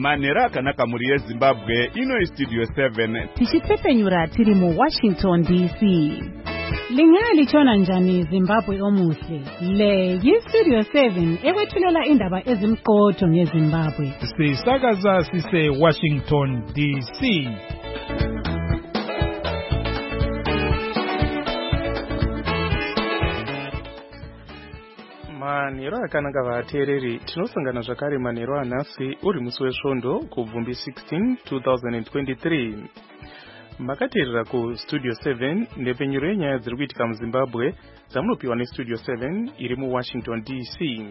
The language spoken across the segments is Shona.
Manera akanaka muri yeZimbabwe ino Studio 7 tichitsepenyura tiri mu Washington DC. Lingali chona njani Zimbabwe omuhle. Le yi-Studio 7 ekwethulela indaba ezimqotho ngeZimbabwe. Sisakaza sise Washington DC. Manero akanaka vateereri, tinosangana zvakare manero anhasi uri musi wesvondo kubvumbi 16 2023. Makateerera kuStudio 7 ndepenyuro yenyaya dziri kuitika muZimbabwe dzamunopiwa neStudio 7 iri muWashington DC.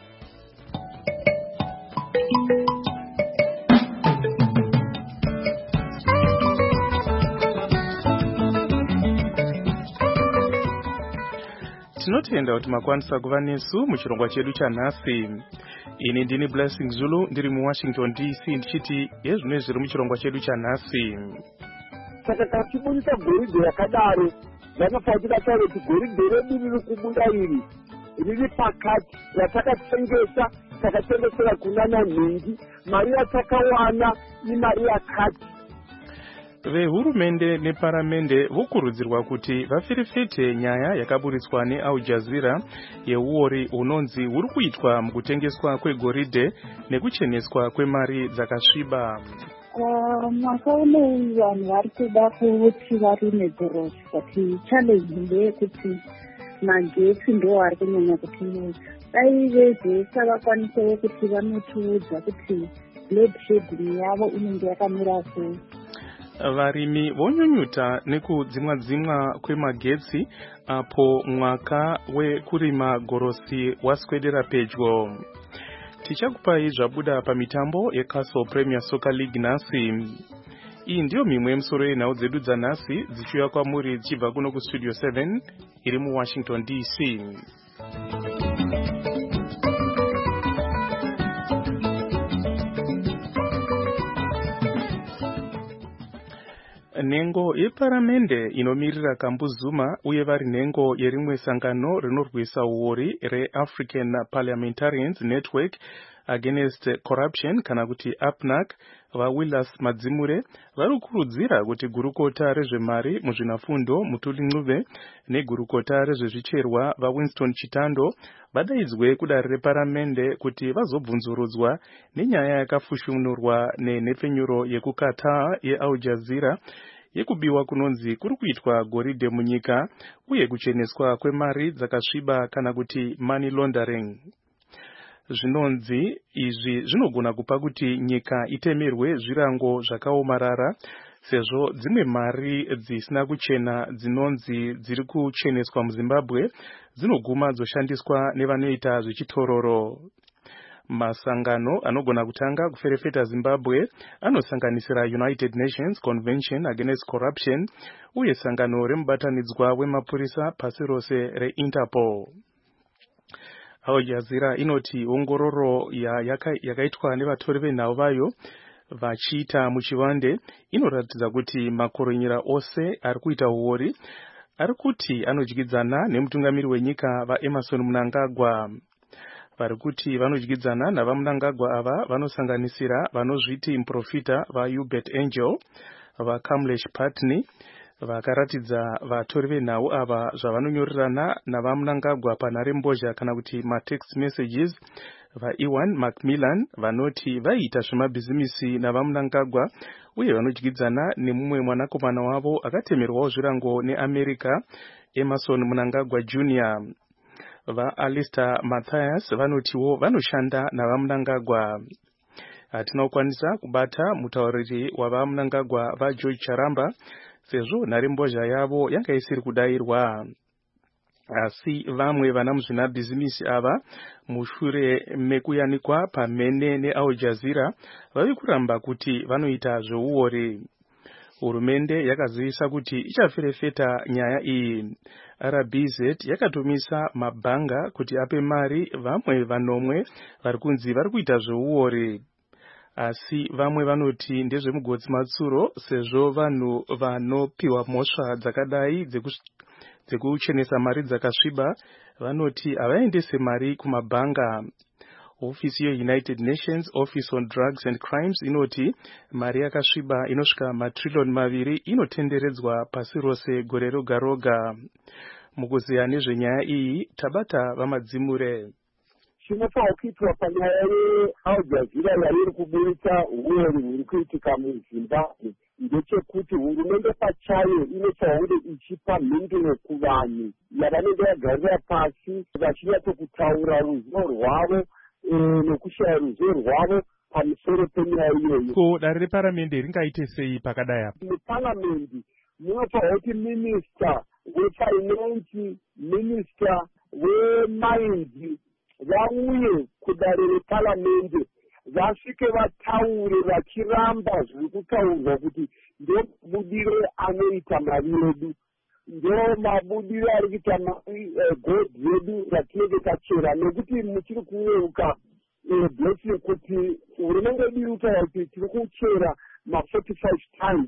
Tinotenda kuti makwanisa kuva nesu muchirongwa chedu chanhasi. Ini ndini Blessing Zulu ndiri muWashington DC ndichiti yezvino zviri muchirongwa chedu chanhasi. Saka tachibudisa goridhe yakadaro zvakafanira kuti goridhe redu riri kubuda riri pakati ratakatengesa takatengesera kunana mhingi, mari yatakawana imari yakati. Vehurumende neparamende vokurudzirwa kuti vafirifite nyaya yakaburitswa neAl Jazeera yeuori unonzi huri kuitwa mukutengeswa kwegoridhe nekucheneswa kwemari dzakasviba. Masaone vanhu vari kuda kuti varime gorosi, kuti challenge ndeyekuti magetsi ndo ari kunyanya kutiudza. Dai vezesa vakwanisewo kuti vanotiudza kuti load shedding yavo inenge yakamira sei. Varimi vonyunyuta nekudzimwa kwemagetsi apo mwaka wekurima gorosi waswedera pedyo. Tichakupai zvabuda pamitambo yeCastle Premier Soccer League nhasi. Iyi ndiyo mimwe yemisoro yenhau dzedu dzanhasi dzichiuya kwamuri dzichibva kuno kuStudio 7 iri muWashington DC. Nhengo yeparamende inomirira Kambuzuma uye vari nhengo yerimwe sangano rinorwisa uori reAfrican Parliamentarians Network Against Corruption kana kuti APNAC vaWillis Madzimure vari kukurudzira kuti gurukota rezvemari muzvinafundo Mutuli Ncube negurukota rezvezvicherwa vaWinston Chitando vadaidzwe kudare reparamende kuti vazobvunzurudzwa nenyaya yakafushunurwa nenhepfenyuro yekukataa yeAl Jazeera yekubiwa kunonzi kuri kuitwa goridhe munyika uye kucheneswa kwemari dzakasviba kana kuti money laundering. Zvinonzi izvi zvinogona kupa kuti nyika itemerwe zvirango zvakaomarara sezvo dzimwe mari dzisina kuchena dzinonzi dziri kucheneswa muZimbabwe dzinoguma dzoshandiswa nevanoita zvechitororo. Masangano anogona kutanga kuferefeta Zimbabwe anosanganisira United Nations Convention Against Corruption uye sangano remubatanidzwa wemapurisa pasi rose reInterpol. Al Jazeera inoti ongororo yakaitwa nevatori venhau vayo vachiita muchivande inoratidza kuti makoronyera ose ari kuita uori ari kuti anodyidzana nemutungamiri wenyika vaEmmerson Mnangagwa. Vari kuti vanodyidzana navaMnangagwa ava vanosanganisira vanozviti muprofita vaHubert Angel, vaKamlesh Patni, vakaratidza vatori venhau ava zvavanonyorerana navaMnangagwa panharembozha kana kuti matext messages, vaEwan Macmillan vanoti vaiita zvemabhizimisi navaMnangagwa uye vanodyidzana nemumwe mwanakomana wavo akatemerwawo zvirango neAmerica, Emmerson Mnangagwa Jr. vaAlistair Matthias vanotiwo vanoshanda navaMnangagwa. Hatina kukwanisa kubata mutauriri wavaMnangagwa vaGeorge Charamba sezvo nharembozha yavo yanga isiri kudayirwa. Asi vamwe vana muzvinabhizimisi ava mushure mekuyanikwa pamhene neAl Jazeera vavi kuramba kuti vanoita zveuori. Hurumende yakazivisa kuti ichaferefeta nyaya iyi. RBZ yakatumisa mabhanga kuti ape mari vamwe vanomwe vari kunzi vari kuita zveuori. Asi vamwe vanoti ndezvemugodzi matsuro sezvo vanhu vanopiwa mhosva dzakadai dzekuchenesa mari dzakasviba vanoti havaendese mari kumabhanga. Ofisi yeUnited Nations Office on Drugs and Crimes inoti mari yakasviba inosvika matrillion 2 inotenderedzwa pasi rose gore roga roga. Mukuziya nezvenyaya iyi tabata vamadzimure. Chinofanira kuitwa panyaya yeAl Jazeera yairi kuburitsa uwori huri kuitika muZimbabwe ndechekuti hurumende pachayo inofanira kunge ichipa mhinduro kuvanhu yavanenge vagarira pasi vachinyatokutaura ruzivo rwavo nekushaya ruzivo rwavo pamusoro penyaya iyoyo. Ko dare reparamende ringaite sei pakadai apa? Muparamende munofanira kuti minista wefinance, minista wemines vauye kudare reparamende vasvike vataure vachiramba zviri kutaurwa kuti ndomabudiro anoita mari yedu, ndomabudiro ari kuita godhi yedu ratinenge tachera, nekuti muchiri kuyeuka blessing kuti hurumende yedu iri kutaura kuti tiri kuchera ma45 times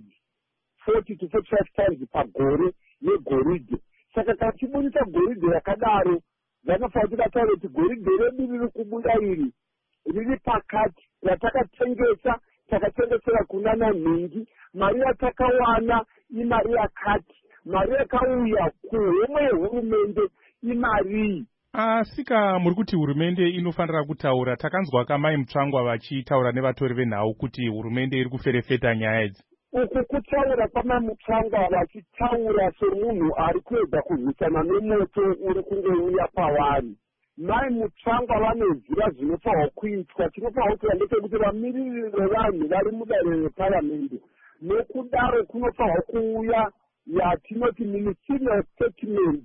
40 to 45 times pagore yegoridhe. Saka kachibudisa goridhe yakadaro vanofanira kuti vataure kuti goridhe redu riri kubuda iri riri pakati, ratakatengesa takatengesera kunana nhingi, mari yatakawana imari yakati, mari yakauya kuhomwe yehurumende imarii. Asika muri kuti hurumende inofanira kutaura. Takanzwa kamai Mutsvangwa vachitaura nevatori venhau kuti hurumende iri kuferefeta nyaya idzi. Uku kutaura kwamai Mutsvangwa vachitaura semunhu ari kuedza kurwisana nemoto uri kungouya pavari. Mai Mutsvangwa vanoziva zvinofanirwa kuitwa. Chinofanirwa kuita ndechekuti vamiriri vevanhu vari mudare reparamende, nokudaro kunofanirwa kuuya yatinoti ministerial statement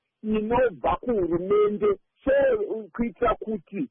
inobva kuhurumende, so kuitira kuti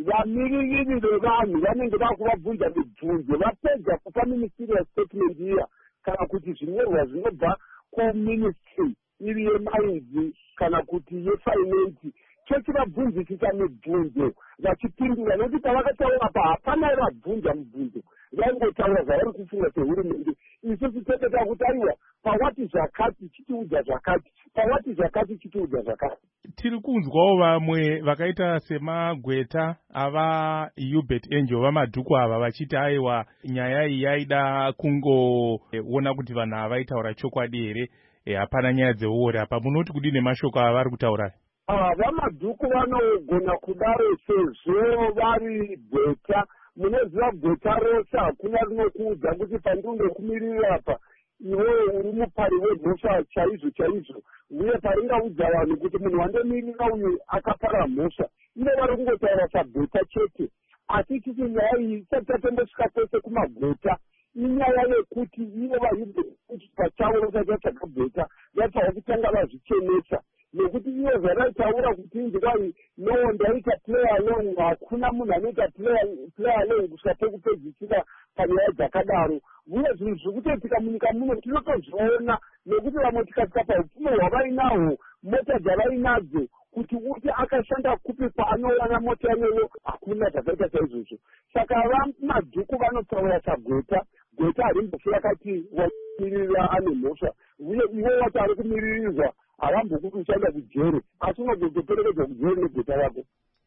vamiriri vevanhu vanenge vakuvabvunza mibvunzo vapedza kupa ministerial statement iya, kana kuti zvinyorwa zvinobva kuministry iri yemines kana kuti yefinance, chechivabvunzisisa mibvunzo vachipindura, nokuti pavakataura apa hapana vabvunza mibvunzo, vaingotaura zvavari kufunga sehurumende. Isusu tete takutariwa pawati zvakati chitiudza zvakati, pawati zvakati chitiudza zvakati. Tiri kunzwawo vamwe vakaita semagweta ava Hubert Angel vamadhuku ava vachiti aiwa nyaya iyi yaida kungoona kuti vanhu avaitaura chokwadi here, hapana nyaya dzeuori apa. Munoti kudii nemashoko ava vari kutaura? Vamadhuku vanogona kudaro sezvo vari gweta. Munoziva gweta rose hakuna rinokuudza kuti pandinokumirira apa iwe uri mupari wemhosva chaizvo chaizvo, uye paringaudza vanhu kuti munhu wandomirira uyu akapara mhosva, ivo vari kungotaura sagweta chete. Asi titi nyaya iyi isati tatendosvika kwese kumagweta, inyaya yekuti ivo vahuti pachavo vasati vatsvaga gweta vatsvaga kutanga vazvichenesa, nekuti ivo zvavaitaura kuti inzwai no ndaita play along, hakuna munhu anoita play along kusvika pekupedzisira panyaya dzakadaro. Uye zvinhu zviri kutoitika munyika muno tinotozviona, nekuti vamwe tikasvika paupfumi hwavainahwo, mota dzavainadzo, kuti uti akashanda kupi kwaanowana mota iyoyo, hakuna zvakaita saizvozvo. Saka vamadhuku vanotaura sagweta, gweta harimbofira akati wamirira ane mhosva, uye iwe wati ari kumiririrwa harambokuti uchaenda kujere, asi unogozoperekedzwa kujere negweta rako.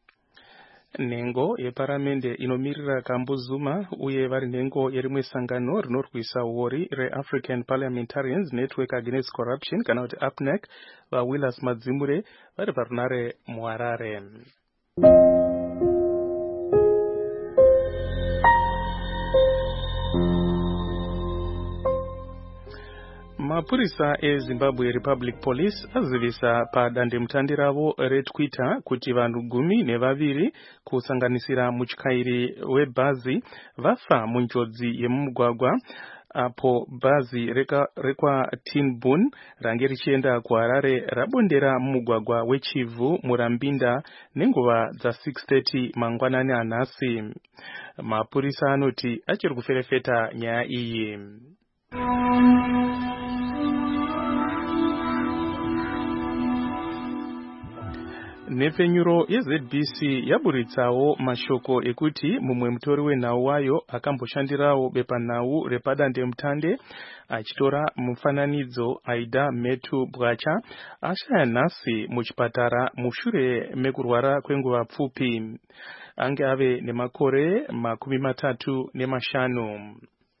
Nhengo yeparamende inomirira Kambu Zuma uye vari nhengo yerimwe sangano rinorwisa uori reAfrican Parliamentarians Network Against Corruption kana kuti APNEC vaWillis Madzimure vari parunare muHarare. Mapurisa eZimbabwe Republic Police azivisa padandemutande ravo reTwitter kuti vanhu 12 kusanganisira mutyairi webhazi vafa munjodzi yemumugwagwa apo bhazi rekwaTinbun range richienda kuHarare rabondera mumugwagwa weChivhu Murambinda nenguva dza6:30 mangwanani anhasi. Mapurisa anoti achiri kuferefeta nyaya iyi. Nhepfenyuro yeZBC yaburitsawo mashoko ekuti mumwe mutori wenhau wayo akamboshandirawo bepanhau repadandemutande achitora mufananidzo Aida Metu Bwacha ashaya nhasi muchipatara mushure mekurwara kwenguva pfupi. Ange ave nemakore 35.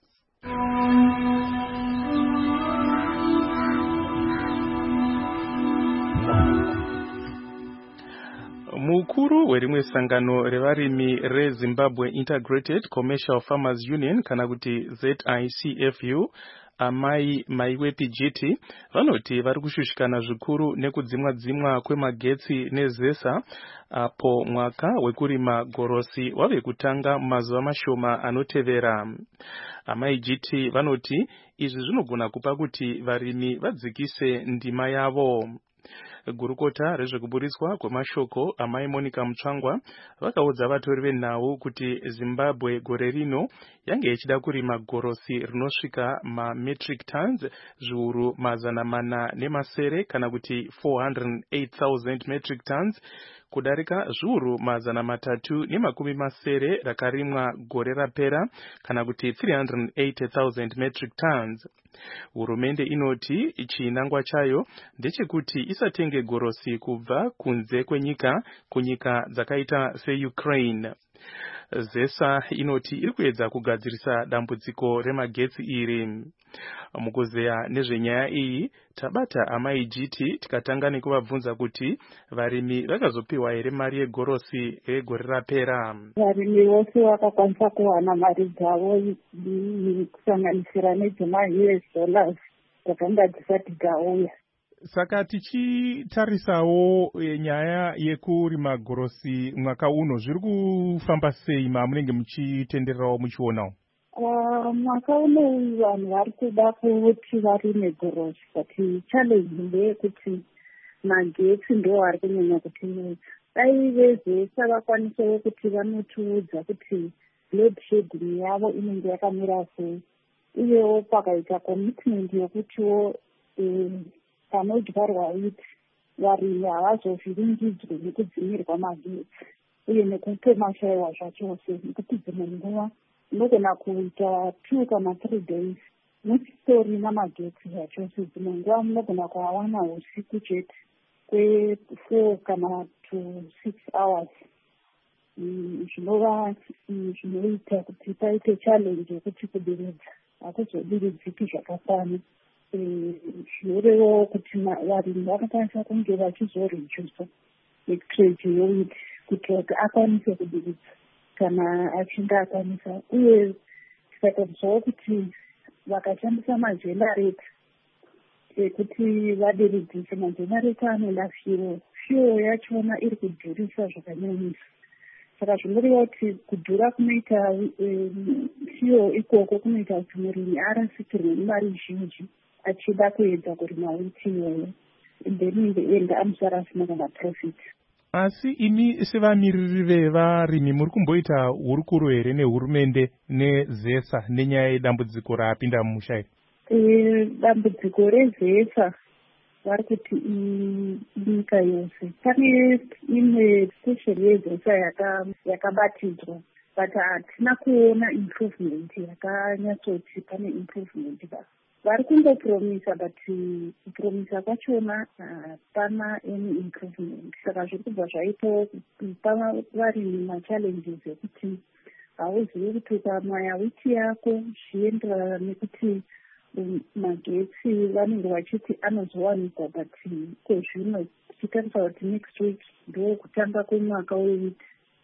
Mukuru werimwe sangano revarimi reZimbabwe Integrated Commercial Farmers Union kana kuti ZICFU Amai Maiwepi Jiti vanoti vari kushushikana zvikuru nekudzimwa kwemagetsi neZESA apo mwaka wekurima gorosi wave kutanga mumazuva mashoma anotevera. Amai Jiti vanoti izvi zvinogona kupa kuti varimi vadzikise ndima yavo. Gurukota rezvekuburiswa kwemashoko Amai Monica Mutsvangwa vakaudza vatori venhau kuti Zimbabwe gore rino yange ichida kurima gorosi rinosvika mametric tons zviuru 400 kana kuti 408,000 metric tons kudarika zviuru 380 rakarimwa gore rapera kana kuti 380,000 metric tons. Hurumende inoti chinangwa chayo ndechekuti isatenge gorosi kubva kunze kwenyika kunyika dzakaita seUkraine. ZESA inoti iri kuedza kugadzirisa dambudziko remagetsi iri. Mukuzeya nezvenyaya iyi tabata Amai Jiti tikatanga nekuvabvunza kuti varimi vakazopiwa here mari yegorosi egore rapera. Varimi vose vakakwanisa kuwana mari dzavo kusanganisira nedzema-US dollars dzakanga dzisati dzauya. Saka tichitarisawo nyaya yekurima gorosi mwaka uno zviri kufamba sei mamunenge muchitendererawo muchionawo? Mwaka uno vanhu vari kuda kuti varime gorosi, but challenge ndeyekuti magetsi ndo ari kunyanya kutinetsa. Dai veZESA vakwanisawo kuti vanotiudza kuti load shedding yavo inenge yakamira sei, uyewo pakaita commitment yekutiwo panodyarwa wheat varimi havazovhiringidzwe nekudzimirwa magetsi uye nekupemashayiwa zvachose, nekuti dzimwe nguva unogona kuita 2 kana 3 days musistorina magetsi zvachose. Dzimwe nguva munogona kuawana usiku chete kwe4 kana to 6 hours. Zvinova zvinoita kuti paite challenge yekuti kudiridza hakuzodiridziki zvakafana. Zvinorevawo kuti varimi vanokwanisa kunge vachizorejusa trade yewheat kuti akwanise kudiridza kana achinge akwanisa, uye tikatobvawo kuti vakashandisa magenerator ekuti vadiridzise, magenerator anoda fuel yachona iri kudhurisa zvakanyanyisa. Saka zvinoreva kuti kudhura kunoita fuel ikoko kunoita kuti murimi arasikirwe nemari zhinji achida kuedza kurima wheat iyoyo, then in the end amusara asina kana profit. Asi imi sevamiriri vevarimi muri kumboita hurukuro here nehurumende neZESA nenyaya yedambudziko rapinda mumusha iri? Dambudziko reZESA vari kuti nyika yose. Pane imwe station yeZESA yakabatidzwa, but hatina kuona improvement yakanyatsoti pane improvement. Vari kungopromisa, but kupromisa kwachona hapana any improvement. Saka zviri kubva zvaitawo kupa varimi machallenges ekuti hauzivi kuti ukamaya wheat yako zvienderana nekuti magetsi vanenge vachiti anozowanikwa, but kwezvino tichitarisa kuti next week ndo kutanga kwemwaka wewheat,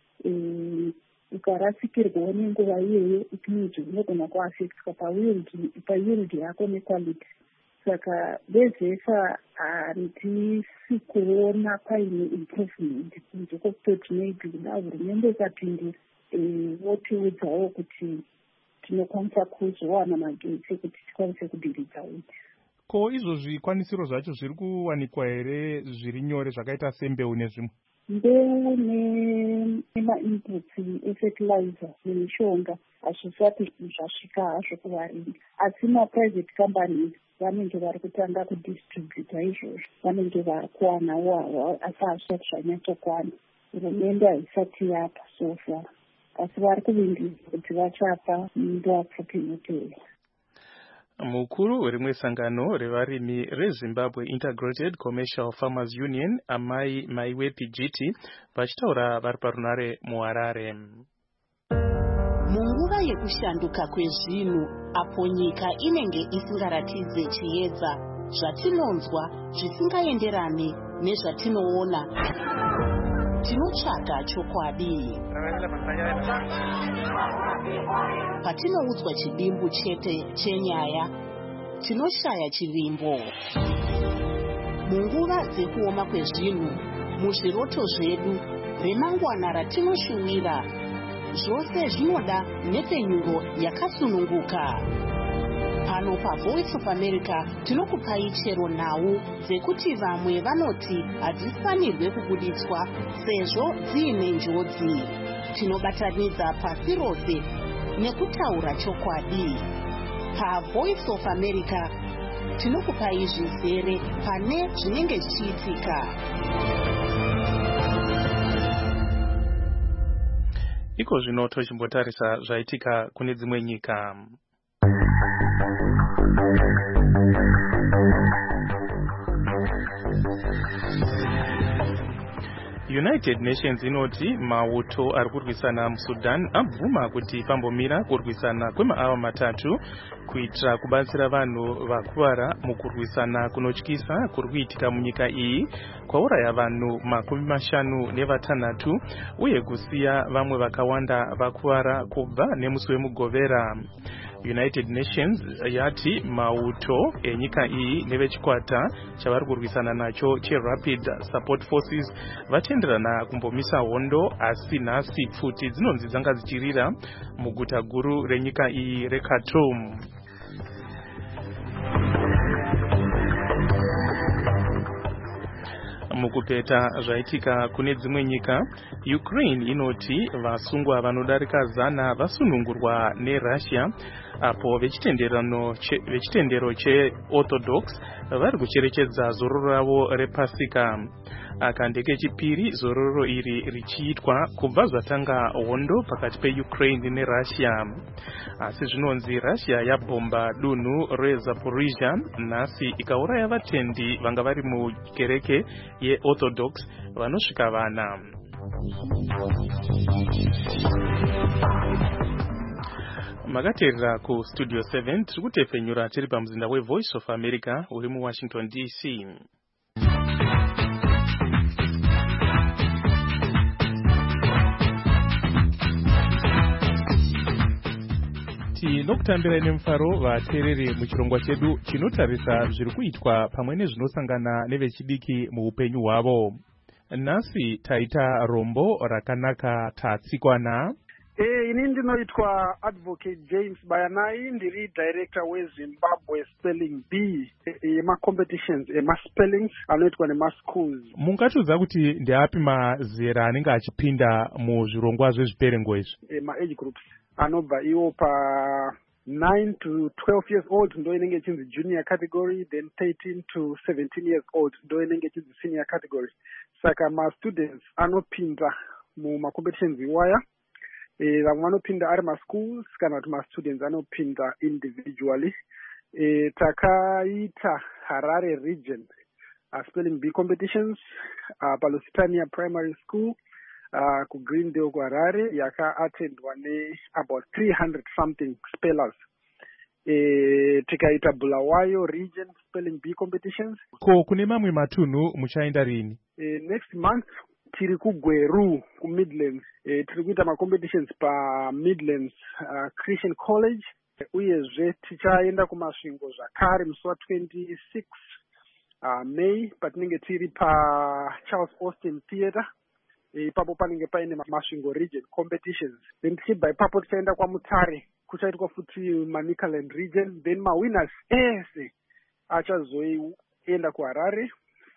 ukarasikirwawo nenguva iyoyo itiniji unogona kuafectwa payield yako nequality. Saka veZESA handisi kuona paine improvement kunze kwekutoti maybe kuda hurumende ikapindira votiudzawo kuti tinokwanisa kuzowana magetsi ekuti tikwanise kudiridza wheat. Ko izvo zvikwanisiro zvacho zviri kuwanikwa here zviri nyore zvakaita sembeu nezvimwe? mbeu nemainputs efertilizer nemishonga hazvisati zvasvika hazvo kuvarimi, asi maprivate companies vanenge vari kutanga kudistributa izvozvo, vanenge vari kuwanawo, asi hazvisati zvanyatsokwana. Hurumende haisati yapa so far, asi vari kuvindisa kuti vachapa nguva pfupi inotevera. Mukuru werimwe sangano revarimi reZimbabwe Integrated Commercial Farmers Union, Amai Maiwe Pijiti, vachitaura vari parunare muHarare. Munguva yekushanduka kwezvinhu, apo nyika inenge isingaratidze chiedza, zvatinonzwa zvisingaenderane nezvatinoona, tinotsvaga chokwadi. Patinoudzwa chidimbu chete chenyaya, tinoshaya chivimbo. Munguva dzekuoma kwezvinhu, muzviroto zvedu, remangwana ratinoshuwira, zvose zvinoda nepenyuro yakasununguka. Pano paVoice of America tinokupai chero nhau dzekuti vamwe vanoti hadzifanirwe kubuditswa sezvo dziine njodzi. Tinobatanidza pasi rose nekutaura chokwadi. PaVoice of America tinokupai zvizere pane zvinenge zvichiitika. Iko zvino tochimbotarisa zvaitika kune dzimwe nyika. United Nations inoti mauto ari kurwisana muSudan abvuma kuti pambomira kurwisana kwemaawa matatu kuitira kubatsira vanhu vakuvara mukurwisana kunotyisa kuri kuitika munyika iyi kwauraya vanhu 56 uye kusiya vamwe vakawanda vakuvara kubva nemusi wemugovera. United Nations yati mauto enyika iyi nevechikwata chavari kurwisana nacho cheRapid Support Forces vatenderana kumbomisa hondo, asi nhasi pfuti dzinonzi dzanga dzichirira muguta guru renyika iyi reKhartoum. Mukupeta zvaitika kune dzimwe nyika, Ukraine inoti vasungwa vanodarika 100 vasunungurwa neRussia apo vechitendero cheOrthodox vari kucherechedza zororo ravo rePasika. Aka ndekechipiri zororo iri richiitwa kubva zvatanga hondo pakati peUkraine neRussia. Asi zvinonzi Russia yabhomba dunhu reZaporizhia nhasi ikauraya vatendi vanga vari mukereke yeOrthodox vanosvika 4. Makateerera kuStudio 7 tiri kutefenyura tiri pamuzinda weVoice of America uri muWashington DC. Tinokutambira nemufaro vateereri muchirongwa chedu chinotarisa zviri kuitwa pamwe nezvinosangana nevechidiki muupenyu hwavo. Nhasi taita rombo rakanaka tatsikwana. Ini ndinoitwa Advocate James Bayanai, ndiri director weZimbabwe Spelling Bee yema-competitions ema-spellings anoitwa nema-schools. Mungatiudza kuti ndeapi mazera anenge achipinda muzvirongwa zvezviperengo izvi? Ma-age groups anobva iwo pa 9 to 12 years old ndo inenge ichinzi junior category, then 13 to 17 years old ndo inenge ichinzi senior category. Saka ma-students anopinda muma-competitions iwaya. Vamwe vanopinda ari ma-schools kana kuti ma-students anopinda individually. Takaita Harare region spelling bee competitions paLusitania Primary School kuGreendale kuHarare yaka-attendwa about 300 something spellers. Tikaita Bulawayo region spelling bee competitions. Ko kune mamwe matunhu muchaenda rini? Next month tiri kuGweru kuMidlands. Tiri kuita ma-competitions paMidlands Christian College. Uyezve tichaenda kumasvingo zvakare musi wa26 May patinenge tiri paCharles Austin Theatre. Ipapo panenge paine masvingo region competitions. Then tichibva ipapo tichaenda kwaMutare kuchaitwa futi Manicaland region. Then mawinners ese achazoenda kuHarare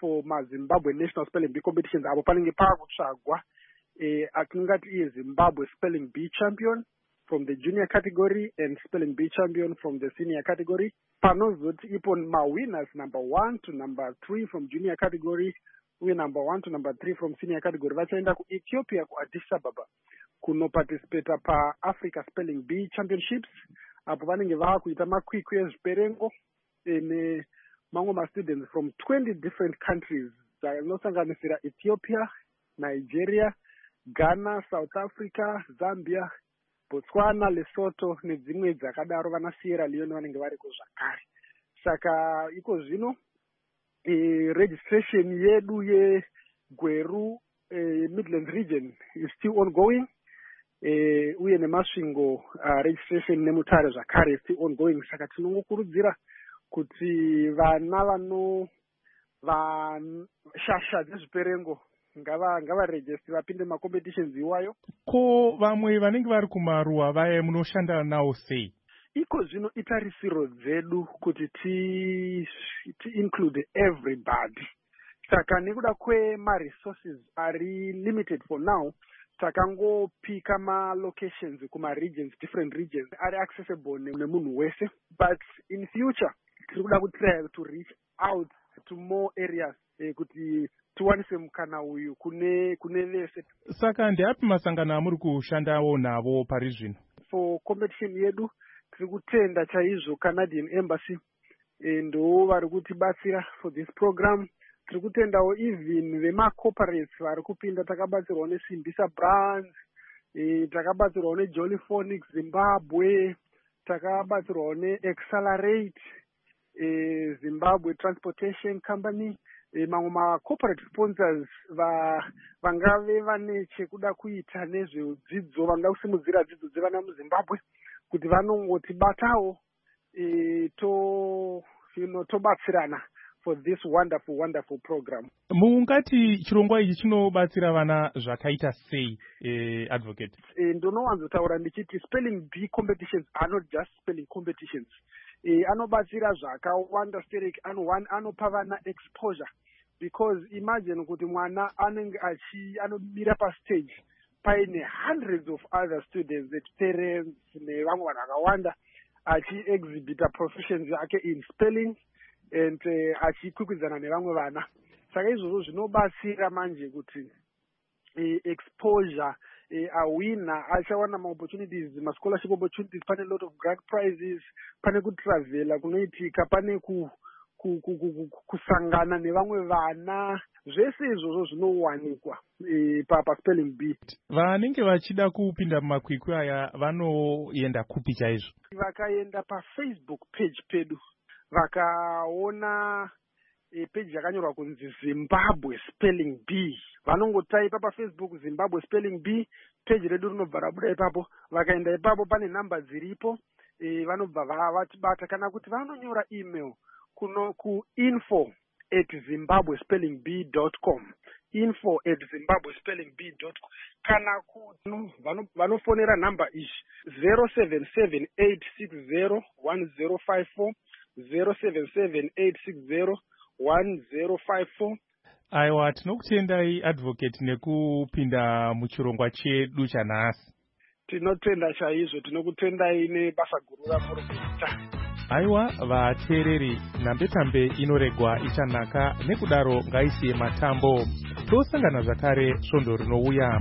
for maZimbabwe National Spelling Bee competitions apo panenge paakutsvagwa atingati iye Zimbabwe Spelling Bee champion from the junior category and Spelling Bee champion from the senior category. Panozoti ipo winners number 1 to number 3 from junior category, uye number 1 to number 3 from senior category vachaenda kuEthiopia kuAddis Ababa kunoparticipata paAfrica Spelling Bee Championships apo vanenge vaakuita makwikwi ezviperengo nemamwe mastudents from 20 different countries dzinosanganisira Ethiopia, Nigeria, Ghana, South Africa, Zambia, Botswana, Lesotho nedzimwe dzakadaro. Vana Sierra Leone vanenge variko zvakare. Saka iko zvino registration yedu yeGweru Midlands region is still ongoing. Uye nemasvingo registration nemutare zvakare is still ongoing. Saka tinongokurudzira kuti vana vashasha dzezviperengo ngavaregistri vapinde macompetitions iwayo. Ko vamwe vanenge vari kumaruwa vaya munoshanda nawo sei? Iko zvino itarisiro dzedu kuti ti include everybody. Saka nekuda kwema-resources ari limited for now, takangopika ma-locations kuma-regions, different regions, ari accessible nemunhu wese. But in future, tiri kuda kutry to reach out to more areas kuti tiwanise mukana uyu kune vese. Saka ndeapi masangano amuri kushandawo navo pari zvino? For competition yedu tiri kutenda chaizvo Canadian Embassy ndo vari kutibatsira for this program. Tiri kutendawo even vema-corporates vari kupinda. Takabatsirwa neSimbisa Brands, takabatsirwa neJolly Phonics Zimbabwe, takabatsirwa neAccelerate Zimbabwe Transportation Company. Mamwe ma-corporate sponsors vangave vane chekuda kuita nezvedzidzo, vanoda kusimudzira dzidzo dzevana muZimbabwe kuti vanongotibatawo tobatsirana for this wonderful program. Mungati chirongwa ichi chinobatsira vana zvakaita sei, advocate? Ndonowanzotaura ndichiti spelling bee competitions are not just spelling competitions. Anobatsira zvakawanda stereki, anopa vana exposure, because imagine kuti mwana anenge anomira pastage paine hundreds of other students that parents nevamwe vanhu vakawanda achi-exhibita proficiency yake in spelling and achikwikwidzana nevamwe vana. Saka izvozvo zvinobatsira manje kuti exposure awina achawana ma-opportunities, ma-scholarship opportunities, pane a lot of grant prizes, pane kutravela kunoitika, pane kusangana nevamwe vana. Zvese izvozvo zvinowanikwa paspelling bee. Vanenge vachida kupinda mumakwikwi aya vanoenda kupi chaizvo? Vakaenda paFacebook page pedu vakaona page yakanyorwa kunzi Zimbabwe Spelling Bee, vanongotaipa paFacebook Zimbabwe Spelling Bee, page redu rinobva rabuda ipapo. Vakaenda ipapo pane namba dziripo, vanobva vatibata, kana kuti vanonyora email ku info@zimbabwespellingbee.com, info@zimbabwespellingbee.com, kana kuti vanofonera namba izvi 0778601054, 0778601054. Aiwa, tinokutendai advocate nekupinda muchirongwa chedu chanhasi. Tinotenda chaizvo, tinokutendai nebasa guru ramuri kuita. Aiwa, vateereri, nhambe-tambe inoregwa ichanhaka, nekudaro ngaisiye matambo. Tosangana zvakare svondo rinouya.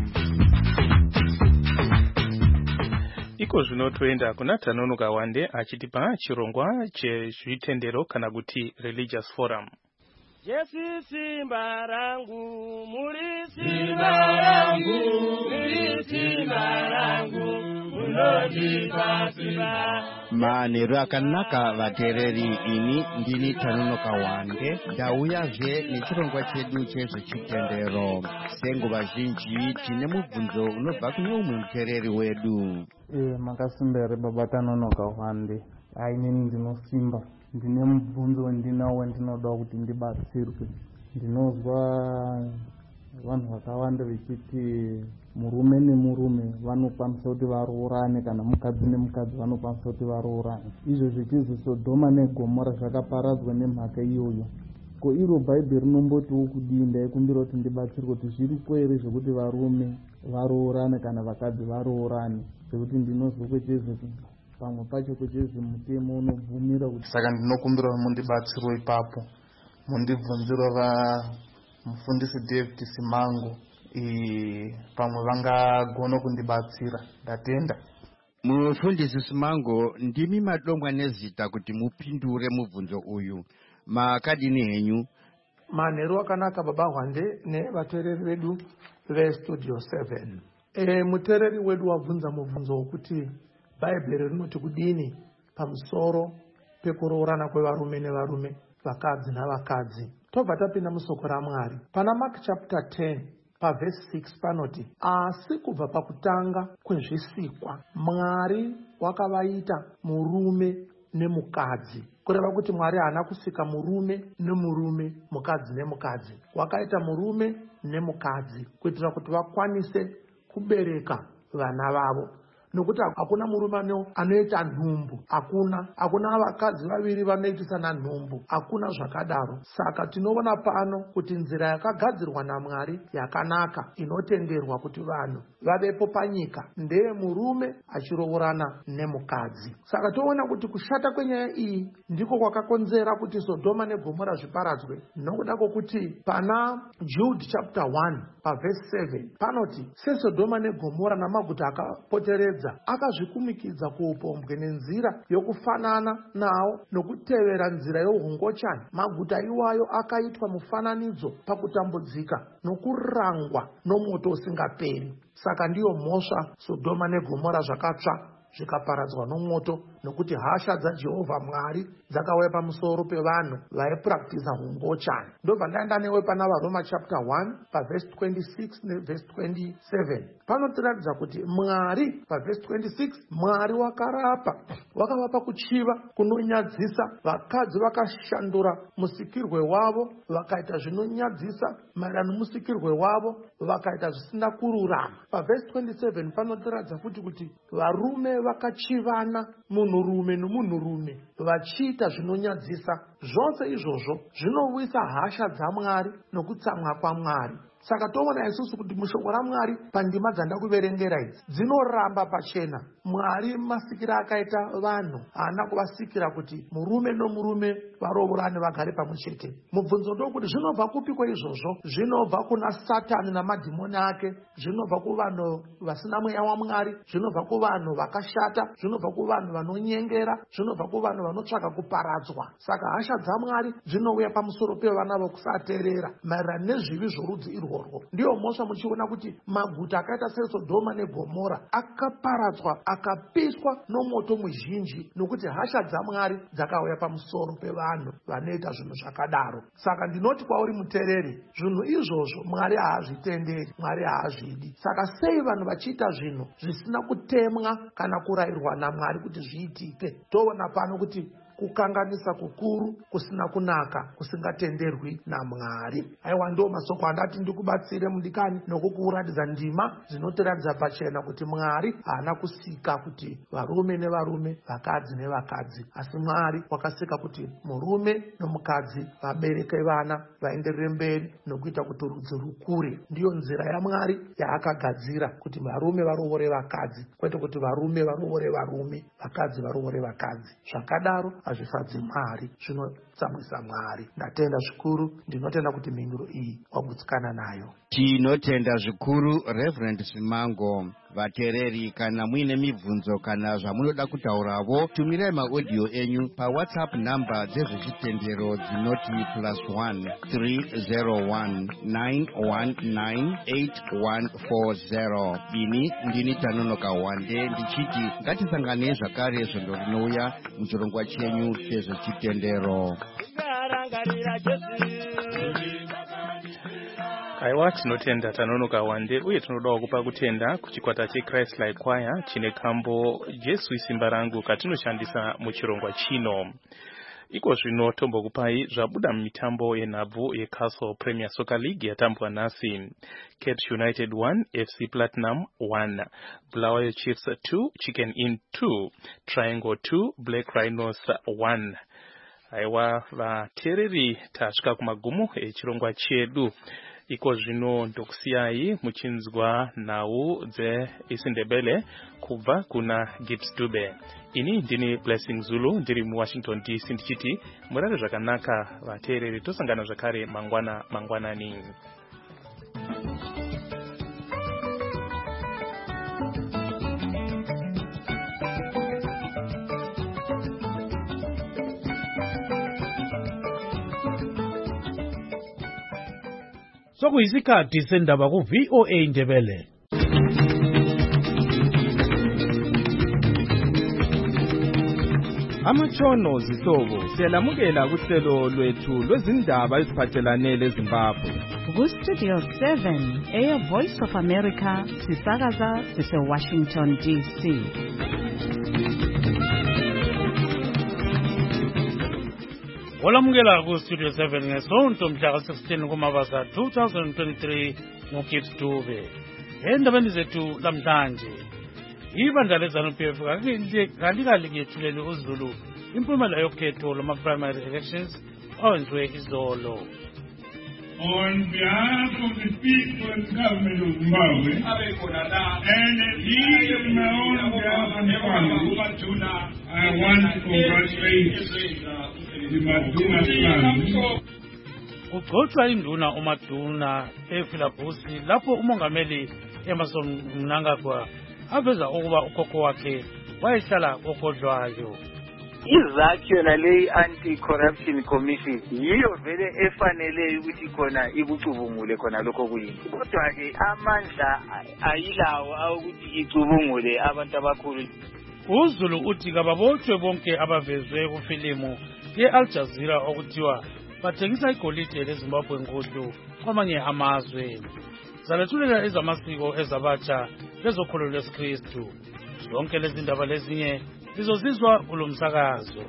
Iko zvino toenda kuna Tanonoka Wande achitipa chirongwa chezvitendero kana kuti religious forum. Jesu simba rangu, muri simba rangu, muri simba rangu, munodipa simba. Manheru akanaka vateereri, ini ndini Tanonoka Wande, ndauyazve nechirongwa chedu chezvechitendero. Senguva zhinji tine mubvunzo unobva kune umwe muteereri wedu. Makasimbere baba Tanonoka Wande. Inini ndinosimba. Ndine mubvunzo wendinawo ndinoda kuti ndibatsirwe. Ndinozwa vanhu vakawanda vechiti murume nemurume vanokwanisa kuti varoorane, kana mukadzi nemukadzi vanokwanisa kuti varoorane. Izvo zvichizi Sodoma neGomora zvakaparadzwa nemhaka iyoyo. ko iro bhaibheri rinombotiwo kudii ndaikumbira kuti ndibatsirwe kuti zviri kwere zvekuti varume varoorane kana vakadzi varoorane, zvekuti ndinozwa kwejesu kuti pamwe pacho kwejesu mutemo unobvumira kuti. Saka ndinokumbira mundibatsirwe ipapo, mundibvunzira mufundisi David Simango pamwe vangagona kundibatsira. Ndatenda. Mufundisi Simango, ndimi madomwa nezita kuti mupindure mubvunzo uyu. Makadini henyu? Manheru akanaka baba Hwande nevateereri vedu vestudio 7. Muteereri wedu wabvunza mubvunzo wokuti bhaibheri rinoti kudini pamusoro pekuroorana kwevarume nevarume, vakadzi navakadzi. Tobva tapinda musoko raMwari. Pana Mark chapter 10 pavhesi 6 panoti, asi kubva pakutanga kwezvisikwa Mwari wakavaita murume nemukadzi. Kureva kuti Mwari haana kusika murume nemurume, mukadzi nemukadzi. Wakaita murume nemukadzi kuitira kuti vakwanise kubereka vana vavo. Nokuti hakuna murume anoita nhumbu, hakuna vakadzi vaviri vanoitisana nhumbu, hakuna zvakadaro. Saka tinoona pano kuti nzira yakagadzirwa naMwari yakanaka, inotenderwa kuti vanhu vavepo panyika, ndeye murume achiroorana nemukadzi. Saka toona kuti kushata kwenyaya iyi ndiko kwakakonzera kuti Sodoma neGomora zviparadzwe, nokuda kwokuti pana Jude chapter 1 pavhesi 7 panoti, seSodoma neGomora namaguta akapoteredza akazvikumikidza kuupombwe nenzira yokufanana nawo nokutevera nzira yohungochani, maguta iwayo akaitwa mufananidzo pakutambudzika nokurangwa nomoto usingaperi. Saka ndiyo mhosva Sodoma neGomora zvakatsva zvikaparadzwa nomoto, nokuti hasha dzaJehovha Mwari dzakauya pamusoro pevanhu vaipraktiza hungochani. Ndobva ndaenda newe pana vaRoma chapter 1 pavhesi 26 nevhesi 27 panotiratidza kuti Mwari pavhesi 26 Mwari wakarapa, wakavapa kuchiva kunonyadzisa. Vakadzi vakashandura musikirwe wavo vakaita zvinonyadzisa, maererano musikirwe wavo vakaita zvisina kururama. Pavhesi 27 panotiratidza kuti varume vakachivana, munhurume nomunhurume, vachiita zvinonyadzisa. Zvose izvozvo zvinowisa hasha dzaMwari nokutsamwa kwaMwari. Saka toona isusu kuti mushoko raMwari pandima dzandakuverengera idzi dzinoramba pachena. Mwari masikira akaita vanhu haana kuvasikira kuti murume nomurume varoorane vagare pamwe chete. Mubvunzo ndokuti zvinobva kupiko izvozvo? Zvinobva kuna Satani namadhimoni ake, zvinobva kuvanhu vasina mweya waMwari, zvinobva kuvanhu vakashata, zvinobva kuvanhu vanonyengera, zvinobva kuvanhu vanotsvaka kuparadzwa. Saka hasha dzaMwari dzinouya pamusoro pevana vokusateerera maererano nezvivi zvorudzi irworwo. Ndiyo mhosva muchiona kuti maguta akaita seSodoma neGomora akaparadzwa, akapiswa nomoto muzhinji, nokuti hasha dzaMwari dzakauya pamusoro pevanhu vanoita zvinhu zvakadaro. Saka ndinoti kwauri muteereri, zvinhu izvozvo Mwari haazvitenderi, Mwari haazvidi. Saka sei vanhu vachiita zvinhu zvisina kutemwa kana kurayirwa naMwari kuti zviitike? Toona pano kuti kukanganisa kukuru kusina kunaka kusingatenderwi naMwari. Aiwa, ndo masoko andati ndikubatsire mudikani nokukuratidza ndima dzinotiratidza pachena kuti Mwari haana kusika kuti varume nevarume, vakadzi nevakadzi, asi Mwari wakasika kuti murume nomukadzi vabereke vana vaenderere mberi nokuita kuti rudzi rukure. Ndiyo nzira yaMwari yaakagadzira kuti varume varoore vakadzi, kwete kuti varume varoore varume, vakadzi varoore vakadzi. Zvakadaro hazvifadzi Mwari, zvinotsamwisa Mwari. Ndatenda zvikuru, ndinotenda kuti mhinduro iyi wagutsikana nayo. Tinotenda zvikuru Reverend Simango. Vateereri, kana muine mibvunzo kana zvamunoda kutauravo, tumirai maaudio enyu paWhatsApp namba dzezvechitendero dzinoti +1 301 919 8140. Ini ndini Tanonoka Hwande ndichiti ngatisanganei zvakare zvondo rinouya muchirongwa chenyu chezvechitendero. Aiwa, tinotenda Tanonoka Hwande, uye tinodawo kupa kutenda kuchikwata cheChrist Like Choir chine kambo Jesu isimba rangu katinoshandisa muchirongwa chino. Iko zvino tombokupai zvabuda mumitambo yenhabvu yeCastle Premier Soccer League yatambwa nhasi. Cape United 1, FC Platinum 1, Bulawayo Chiefs 2, Chicken Inn 2, Triangle 2, Black Rhinos 1. aiwa vateereri tasvika kumagumo echirongwa chedu. Iko zvino ndokusiyai muchinzwa nhau dzeIsindebele kubva kuna Gibbs Dube. Ini ndini Blessing Zulu ndiri muWashington DC ndichiti murare zvakanaka vateereri, tosangana zvakare mangwanani. Sokuyisikhathi sendaba ku VOA Ndebele. Amatshono zihlobo siyalamukela kuhlelo lwethu lwezindaba eziphathelane leZimbabwe. Ku-Studio 7 eyeVoice of America sisakaza sise-Washington DC. Olamukela ku-Studio 7 ngesonto mhla ka-16 kuMabasa 2023 nguGibbs Dube. Endabeni zethu lamhlanje, ibandla leZANU-PF kalikalikethuleli uZulu impumela yokhetho lwama-primary elections owenziwe izolo. On behalf of the people and government of Zimbabwe, and in my own behalf and family, I want to congratulate the Maduna clan. Kugcotshwa induna uMaduna ePhilabhusi lapho umongameli Emmerson Mnangagwa aveza ukuba ukhokho wakhe wayehlala kokodlwayo. Izakhi yona leyi anti-corruption commission yiyo vele efanele ukuthi khona ikucubungule khona lokho kuyini. Kodwa-ke amandla ayilawo ukuthi icubungule abantu abakhulu. uZulu uthi kababotshwe bonke abavezwe kufilimu ye-Al Jazeera okuthiwa bathengisa igolide leZimbabwe nkudlu kwamanye amazwe. Zalethulela ezamasiko ezabatsha lezokholo lwesikristu. Zonke lezi ndaba lezinye lizozizwa kulo msakazo.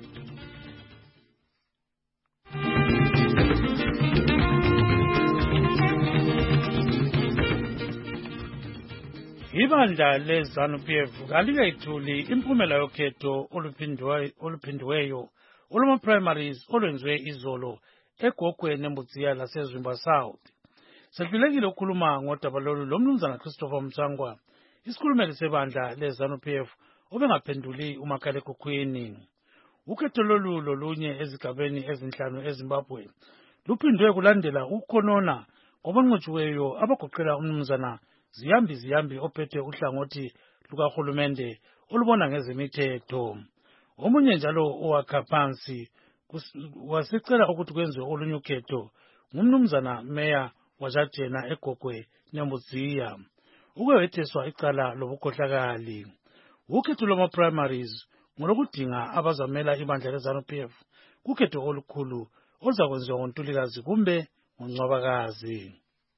Ibandla leZANU-PF kalikayithuli impumela yokhetho oluphindiweyo olwama-primaries olwenziwe izolo eGogwe neMbudziya laseZwimba South. Sehlulekile ukukhuluma ngodaba lolu lomnumzana Christopher Mtsangwa, isikhulumeli sebandla leZANU-PF obengaphenduli umakhalekhukhwini. Ukhetho lolu lolunye ezigabeni ezinhlanu eZimbabwe luphindwe kulandela ukukhonona kwabanqotshiweyo abagoqela umnumzana Ziyambi ophethe uhlangothi lukahulumende olubona ngezemithetho. Omunye njalo owakha phansi wasicela ukuthi kwenziwe olunye ukhetho ngumnumzana Meya wajajena eGogwe neMbudziya ukwetheswa icala lobukhohlakali. Ukhetho lwama-primaries ngolokudinga abazamela ibandla leZANU-PF kukhetho olukhulu oluzakwenziwa ngoNtulikazi kumbe ngoNcwabakazi.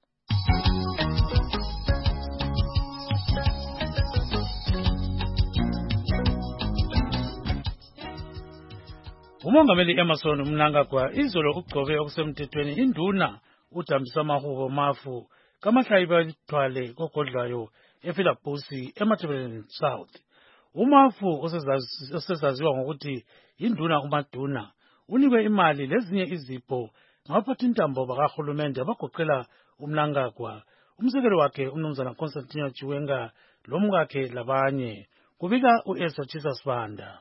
Umongameli Emmerson Mnangagwa izolo ugcobe okusemthethweni induna uDambisa Mahubo Mafu kamahlayi bathwale kogodlayo ePhilabhusi eMatabeleland South. Umafu osezaziwa ngokuthi induna uMaduna unikwe imali lezinye izipho ngabaphathintambo bakahulumende abagoqela uMnangagwa, umsekeli wakhe umnumzana Constantine Chiwenga lomkakhe labanye. Kubika uEswa Jesus Banda.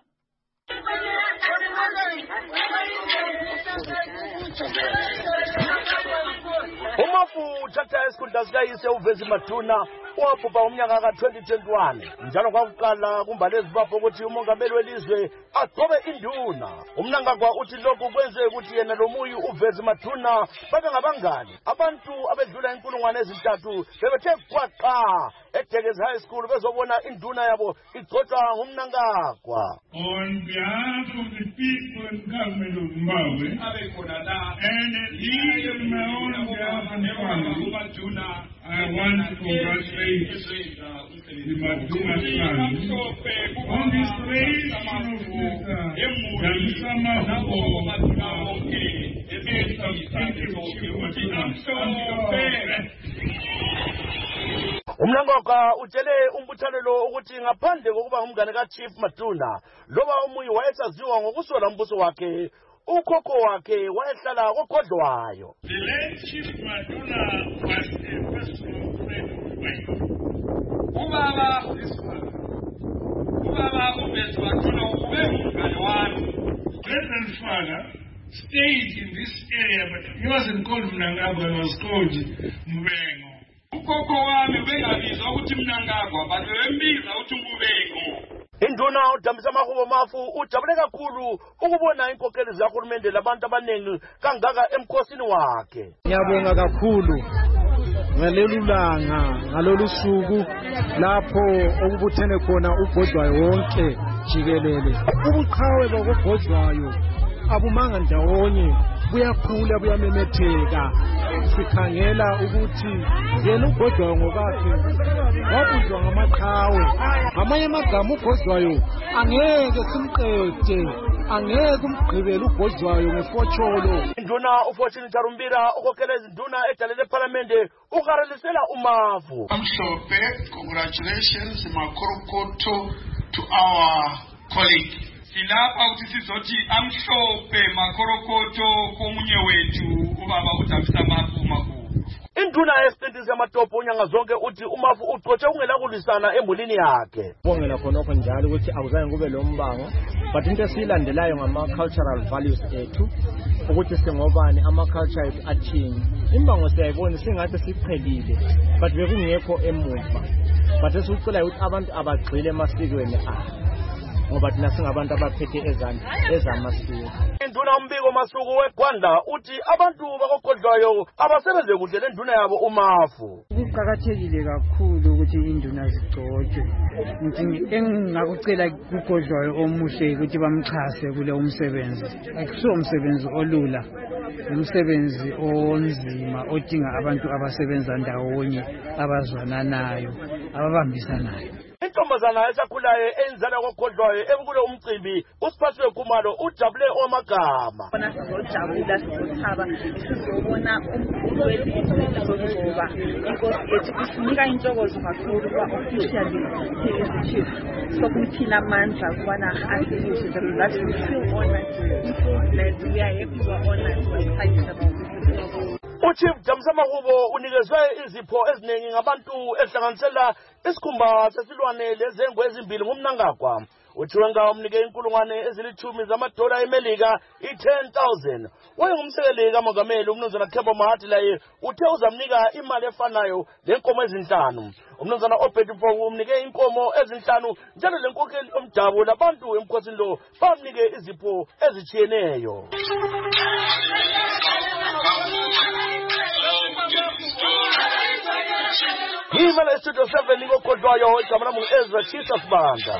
Umafu uthatha isikhundla sikayise uVezi Maduna owabhubha umnyaka ka-2021 njalo kwakuqala kumbali eZimbabwe ukuthi umongameli welizwe agcobe induna. Umnangagwa uthi lokhu kwenze ukuthi yena lomuyi uVezi Maduna babe ngabangani. Abantu abedlula 3,000 bebethe kwaqa eDegezi High School bezobona induna yabo igcotshwa ngumnangagwa. On behalf of the people and government of Zimbabwe, and in my own behalf and family, I want to congratulate the Maduna clan on this great Dambisa Mahubo. Umnangagwa utshele umbuthanelo ukuthi ngaphandle kokuba ngumngane kaChief Maduna loba umuyi wayesaziwa ngokusola umbuso wakhe, ukhokho wakhe wayehlala kogodlwayo. The late Chief Maduna was a personal friend of mine. Ubaba uBest Maduna ubengumngane wami. Present father stayed in this area, but he wasn't called Mnangagwa, he was called Mbengo. Ukhokho wami bengabizwa ukuthi Mnangagwa, but wembiza ukuthi Mbengo. Induna uDambisa Mahubo Mafu ujabule kakhulu ukubona inkokheli zikahulumende labantu abaningi kangaka emkhosini wakhe. Ngiyabonga kakhulu ngalelulanga ngalolu suku lapho okubuthene khona ugodlwayo wonke jikelele. Ubuqhawe bokugodlwayo abumanga ndawonye buyakhula buyamemetheka. Sikhangela ukuthi yena ugodlwayo ngokakhe wabuzwa ngamaqhawe. Ngamanye amagama ugodlwayo angeke simqede, angeke umgqibele ugodlwayo ngefotsholo. Induna uFortune Charumbira ukhokhela izinduna edalele eParliamente ukarelisela uMavu. Amhlophe, congratulations Makorokoto to our colleague. Silapha ukuthi sizothi amhlophe Makorokoto komunye wethu ubaba uDambisa Mafu. Induna yesintisi yamatopo unyanga zonke uthi uMafu ucotshe ungela kulisana embulini yakhe. Bongela khonokho njalo ukuthi akuzange kube lo mbango, but into esilandelayo ngama-cultural values ethu ukuthi singobani ama-culture ethu athini. Imbango siyayibona singathi siqhelile but bekungekho emuva, but esikucelayo ukuthi abantu abagxile emasikweni abo ngoba thina singabantu abaphethe ezamasiko. Induna umbiko masuku weGwanda uthi abantu bakogodlwayo abasebenze kuhle lenduna yabo uMafu. Kuqakathekile kakhulu ukuthi induna zigcotshwe. Engingakucela kugodlwayo omuhle ukuthi bamxhase kule umsebenzi. Akusiwo umsebenzi olula, umsebenzi onzima odinga abantu abasebenza ndawonye, abazwananayo, ababambisanayo. Intombazana esakhulayo enzala kogodlwayo ebukule umcimbi usiphathiwe Khumalo ujabule omagama. Bona sizojabula sizothaba sizobona umkhulu wethu sizogcoba inkosi yethu isinika intokozo kakhulu kwa officially chief sokuthina amandla kubana asiyisho that we feel honored, that we are happy, we are honored, we are excited about it. Uchief Dambisa Mahubo unikezwe izipho eziningi ngabantu ehlanganisela isikhumba sesilwane lezengwe ezimbili ngumNangagwa. Uthiwenga umnike inkulungwane ezilithumi zamadola eMelika i-10,000. Wayengumsekeli kamongameli umnumzana Kembo Mahati laye uthe uzamnika imali efanayo lenkomo ezinhlanu. Umnumzana Obed Mpofu umnike inkomo ezinhlanu njalo lenkokheli omdabu labantu emkhosini lo bamnike izipho ezitshiyeneyo. Himela Studio 7 liko kodwayo igama lami Ezra Chisa Sibanda.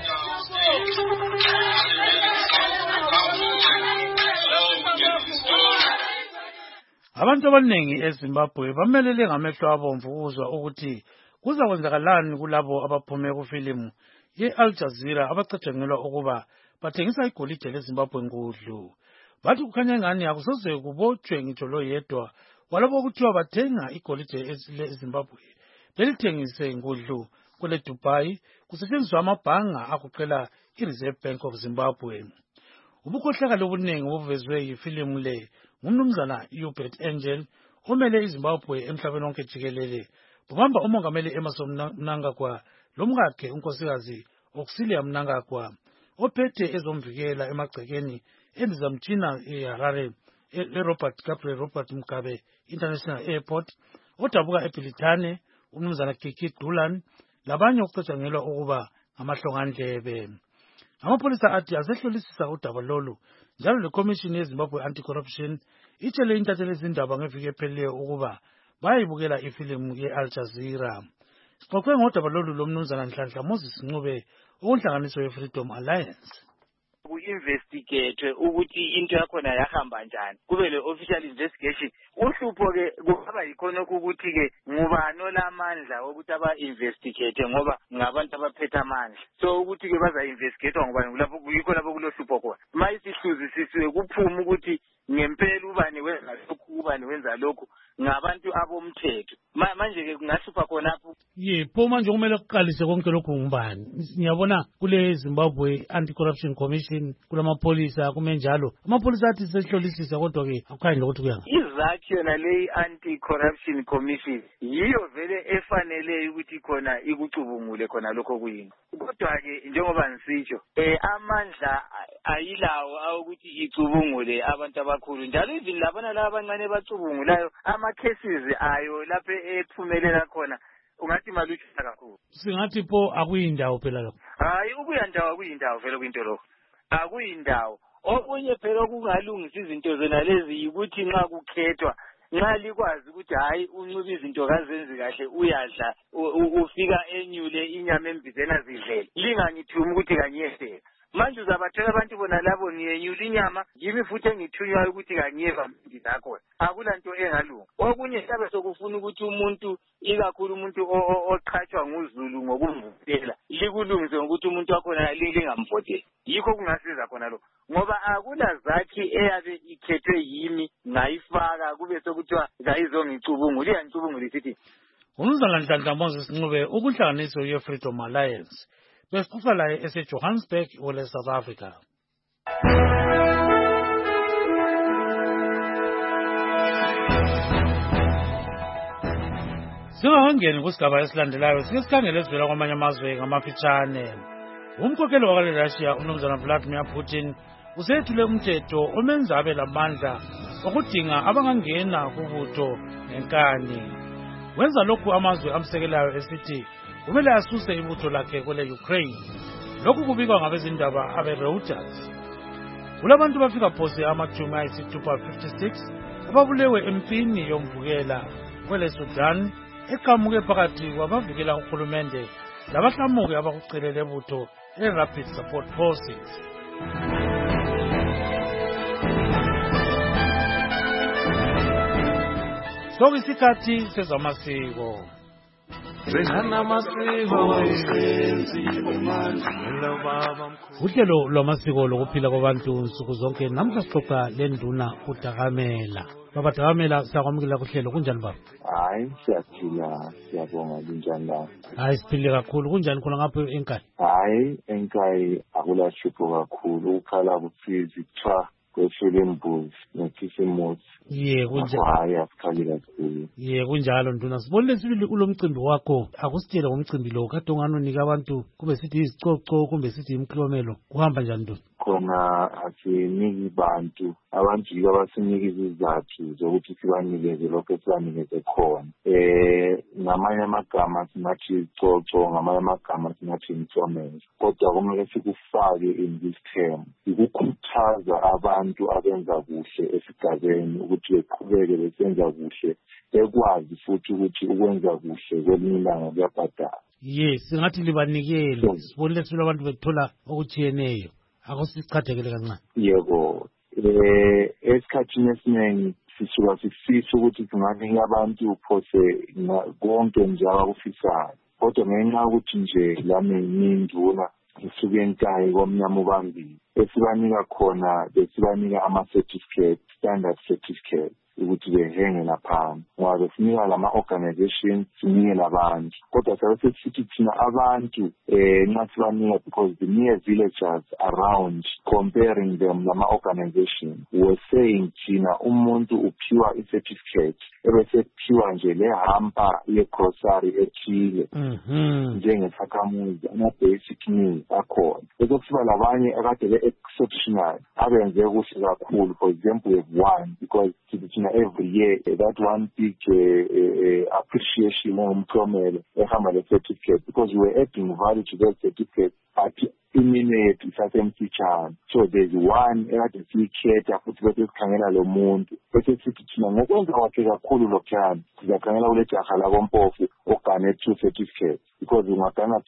Abantu abaningi eZimbabwe bamelele ngamehlo abomvu ukuzwa ukuthi kuzakwenzakalani kulabo abaphume kufilimu ye-Al Jazeera abacatshangelwa ukuba bathengisa igolide leZimbabwe ngudlu. Bathi kukhanya engani akusoze kubotshwe ngitsho lo yedwa walabo kuthiwa bathenga igolide leZimbabwe belithengise ngudlu kule Dubai kusetshenziswa amabhanga agoqela i-Reserve Bank of Zimbabwe. Ubukhohlakalo obuningi obuvezwe yifilimu le ngumnumzana Hubert Angel omele iZimbabwe emhlabeni wonke jikelele bubamba umongameli Emmerson Mnangagwa lomkakhe unkosikazi Auxilia Mnangagwa ophethe ezomvikela emagcekeni endizamtshina eHarare eRobert Gabriel Robert Mugabe International Airport odabuka eBrithani umnumzana Kiki Dulan labanye okucatshangelwa ukuba ngamahlongandlebe. Amapholisa athi azehlolisisa udaba lolu njalo leCommission yeZimbabwe Anti-Corruption itshele intatheli ezindaba ngeviki ephelileyo ukuba bayibukela ifilimu ye-Al Jazeera. Sixoxe ngodaba lolu lomnumzana Nhlanhla Moses Ncube okunhlanganiso ye-Freedom Alliance. Ku-investigate ukuthi into yakhona yahamba njani kube le official investigation. Uhlupho ke kungaba yikhonokho ukuthi ke ngubani olamandla ukuthi aba-investigate ngoba ngabantu abaphethe amandla, so ukuthi ke baza-investigate ngubani kulapho yikho lapho kulohlupho khona. Ma isihluzi sisiwe kuphume ukuthi ngempela ubani wenza lokhu ubani wenza lokhu ngabantu abomthetho. Manje ke kungahlupha khonapho Pho manje kumele kuqalise konke lokhu ngubani? Ngiyabona kule Zimbabwe Anti-Corruption Commission, kulamapolisa kumenjalo. Amapolisa athi sehlolisisa kodwa ke akukhange ukuthi kuyanga. Izakhi yona le Anti-Corruption Commission yiyo vele efanele ukuthi khona ikucubungule khona lokho kuyini. Kodwa ke njengoba ngisitsho, amandla ayilawo awukuthi icubungule abantu abakhulu. Njalo even labana laba abancane bacubungulayo ama cases ayo lapho ephumelela khona ungathi malutshisa kakhulu. Singathi pho akuyindawo phela lokho. Hayi ukuyindawo akuyindawo vele kwinto lokho. Akuyindawo. Okunye phela okungalungisa izinto zona lezi ukuthi nxa kukhethwa nxa likwazi ukuthi hayi uncube izinto kazenzi kahle uyadla ufika enyule inyama embizena zidlele lingangithumi ukuthi kanyese. Manje uzabathola abantu bona labo ngiyenyula inyama yimi futhi engithunywayo ukuthi kanyeva mbi zakho. Akulanto engalunga. Okunye mhlabe sokufuna ukuthi umuntu ikakhulu umuntu oqhatshwa nguZulu ngokumvutela likulungise ukuthi umuntu wakhona lingamvotela. Yikho kungasiza khona lo. Ngoba akula zakhi eyabe ikhethwe yimi ngayifaka kube sokuthiwa kayizongicubungula iyancubungula isithi. Umzala Nhlanhla Moses Ncube ukuhlanganiso ye-Freedom Alliance. Besixoxa laye eseJohannesburg ole South Africa. Singakangeni kusigaba esilandelayo sike sikhangele esivela kwamanye amazwe ngamafitshane. Umkhokheli wakale Russia uMnumzana Vladimir Putin usethule umthetho omenza abe lamandla okudinga abangangena kubutho nenkani. Wenza lokhu amazwe amsekelayo esithi kumele asuse ibutho lakhe kwele Ukraine. Lokhu kubikwa ngabezindaba abe-Reuters. Kulabantu bafika phose amajumi ayisithupha 56 ababulewe empini yomvukela kwele Sudan eqhamuke phakathi kwabavikela uhulumende labahlamuki abakucelele ibutho le-Rapid Support Forces. Sokuyisikhathi sezamasiko. Uhlelo lwamasiko lokuphila kwabantu nsuku zonke namhla sixoxa lenduna uDakamela. Baba Dakamela siyakwamukela kuhlelo kunjani baba? Hayi siyaphila siyabonga kunjani la? Hayi siphile kakhulu kunjani khona ngapho eNkayi? Hayi eNkayi akulahlupho kakhulu ukhala kufizi kuthiwa kweshele imbuzi nekhisimusi. Kunjalo. Hayi asikhali kakhulu. Kunjalo nduna sibonile sibili ulomcimbi wakho akusitshela ngomcimbi lo kade unganonika abantu kube sithi izicoco kumbe sithi imklomelo kuhamba njani nduna? Khona asiniki abantu yiko abasinika izizathu zokuthi sibanikeze lokho esibanikeze khona. Ngamanye amagama singathi izicoco, ngamanye amagama singathi imklomelo. Kodwa kumele sikufake in this term ukukhuthaza abantu abenza kuhle esigabeni ukuthi beqhubeke besenza kuhle bekwazi futhi ukuthi ukwenza kuhle kwelinye ilanga kuyabhadala. Singathi libanikele sibonile sibili abantu bethola okutshiyeneyo akusichathekele kancane. Yebo esikhathini esiningi sisuka sifisa ukuthi singanika abantu phose konke nje abakufisayo kodwa ngenxa yokuthi nje lami nginduna ngisuke eNkayi komnyama ubambili esibanika khona besibanika ama-certificate, standard certificate ukuthi behenge lapha ngoba besinika lama-organization sinike labantu kodwa sabe sesithi thina abantu nxa sibanika because the near villagers around comparing them lama-organization were saying thina umuntu uphiwa i-certificate ebesephiwa nje lehampa ye-grocery ethile njengesakhamuzi ama-basic needs akhona bekusiba labanye akade be-exceptional abenze kuhle kakhulu. For example we have one because thina every year that one big appreciation umklomelo ehamba le-certificate because we were adding value to that certificate but imine yethu isasemfitshane so there's one ekade siyikhetha futhi bese sikhangela lo muntu bese sithi thina ngokwenza kwakhe kakhulu lokhuyana sizakhangela kule jaha lakompofu ogane 2 certificates because ungagana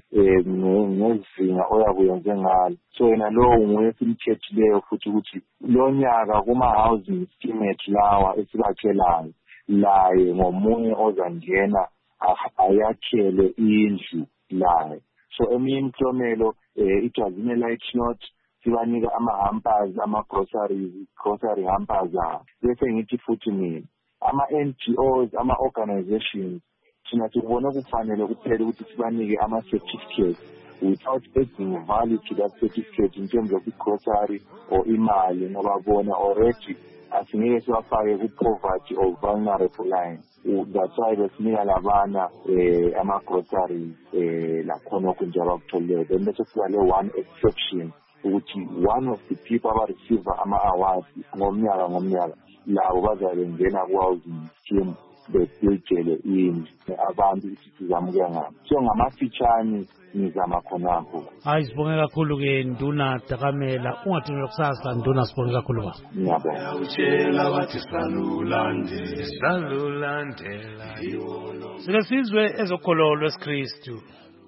2 ngezinga oyakuyenze ngalo so yena lowo nguye simkhethileyo futhi ukuthi lo nyaka kuma-housing scheme lawa esibakhelayo laye ngomunye ozangena ayakhele indlu laye. So eminye imklomelo it was in a light note sibanika ama-hampers, grocery hampers. Bese ngithi futhi mina ama-NGOs, ama-organizations thina sikubona kufanele kuphela ukuthi sibanike ama-certificates without adding value to that certificate in terms of grocery or imali nababona already asingeke siwafake ku-poverty or vulnerable line. That's why besinika labana ama-groceries lakhona okunje abakutholeyo. Then bese kuba le one exception ukuthi one of the people abareceive ama-awards ngomnyaka labo bazabe ngena ku-housing scheme bebhejele abantu ukuthi sizamukela ngabo. So ngamafitshane ngizama khonapho. Hayi sibonge kakhulu-ke Nduna Dakamela, ungathini kusasa Nduna, sibonge kakhulu baba. Ngiyabonga. Utshela bathi salulandela Silesizwe ezokhololwa esikristu.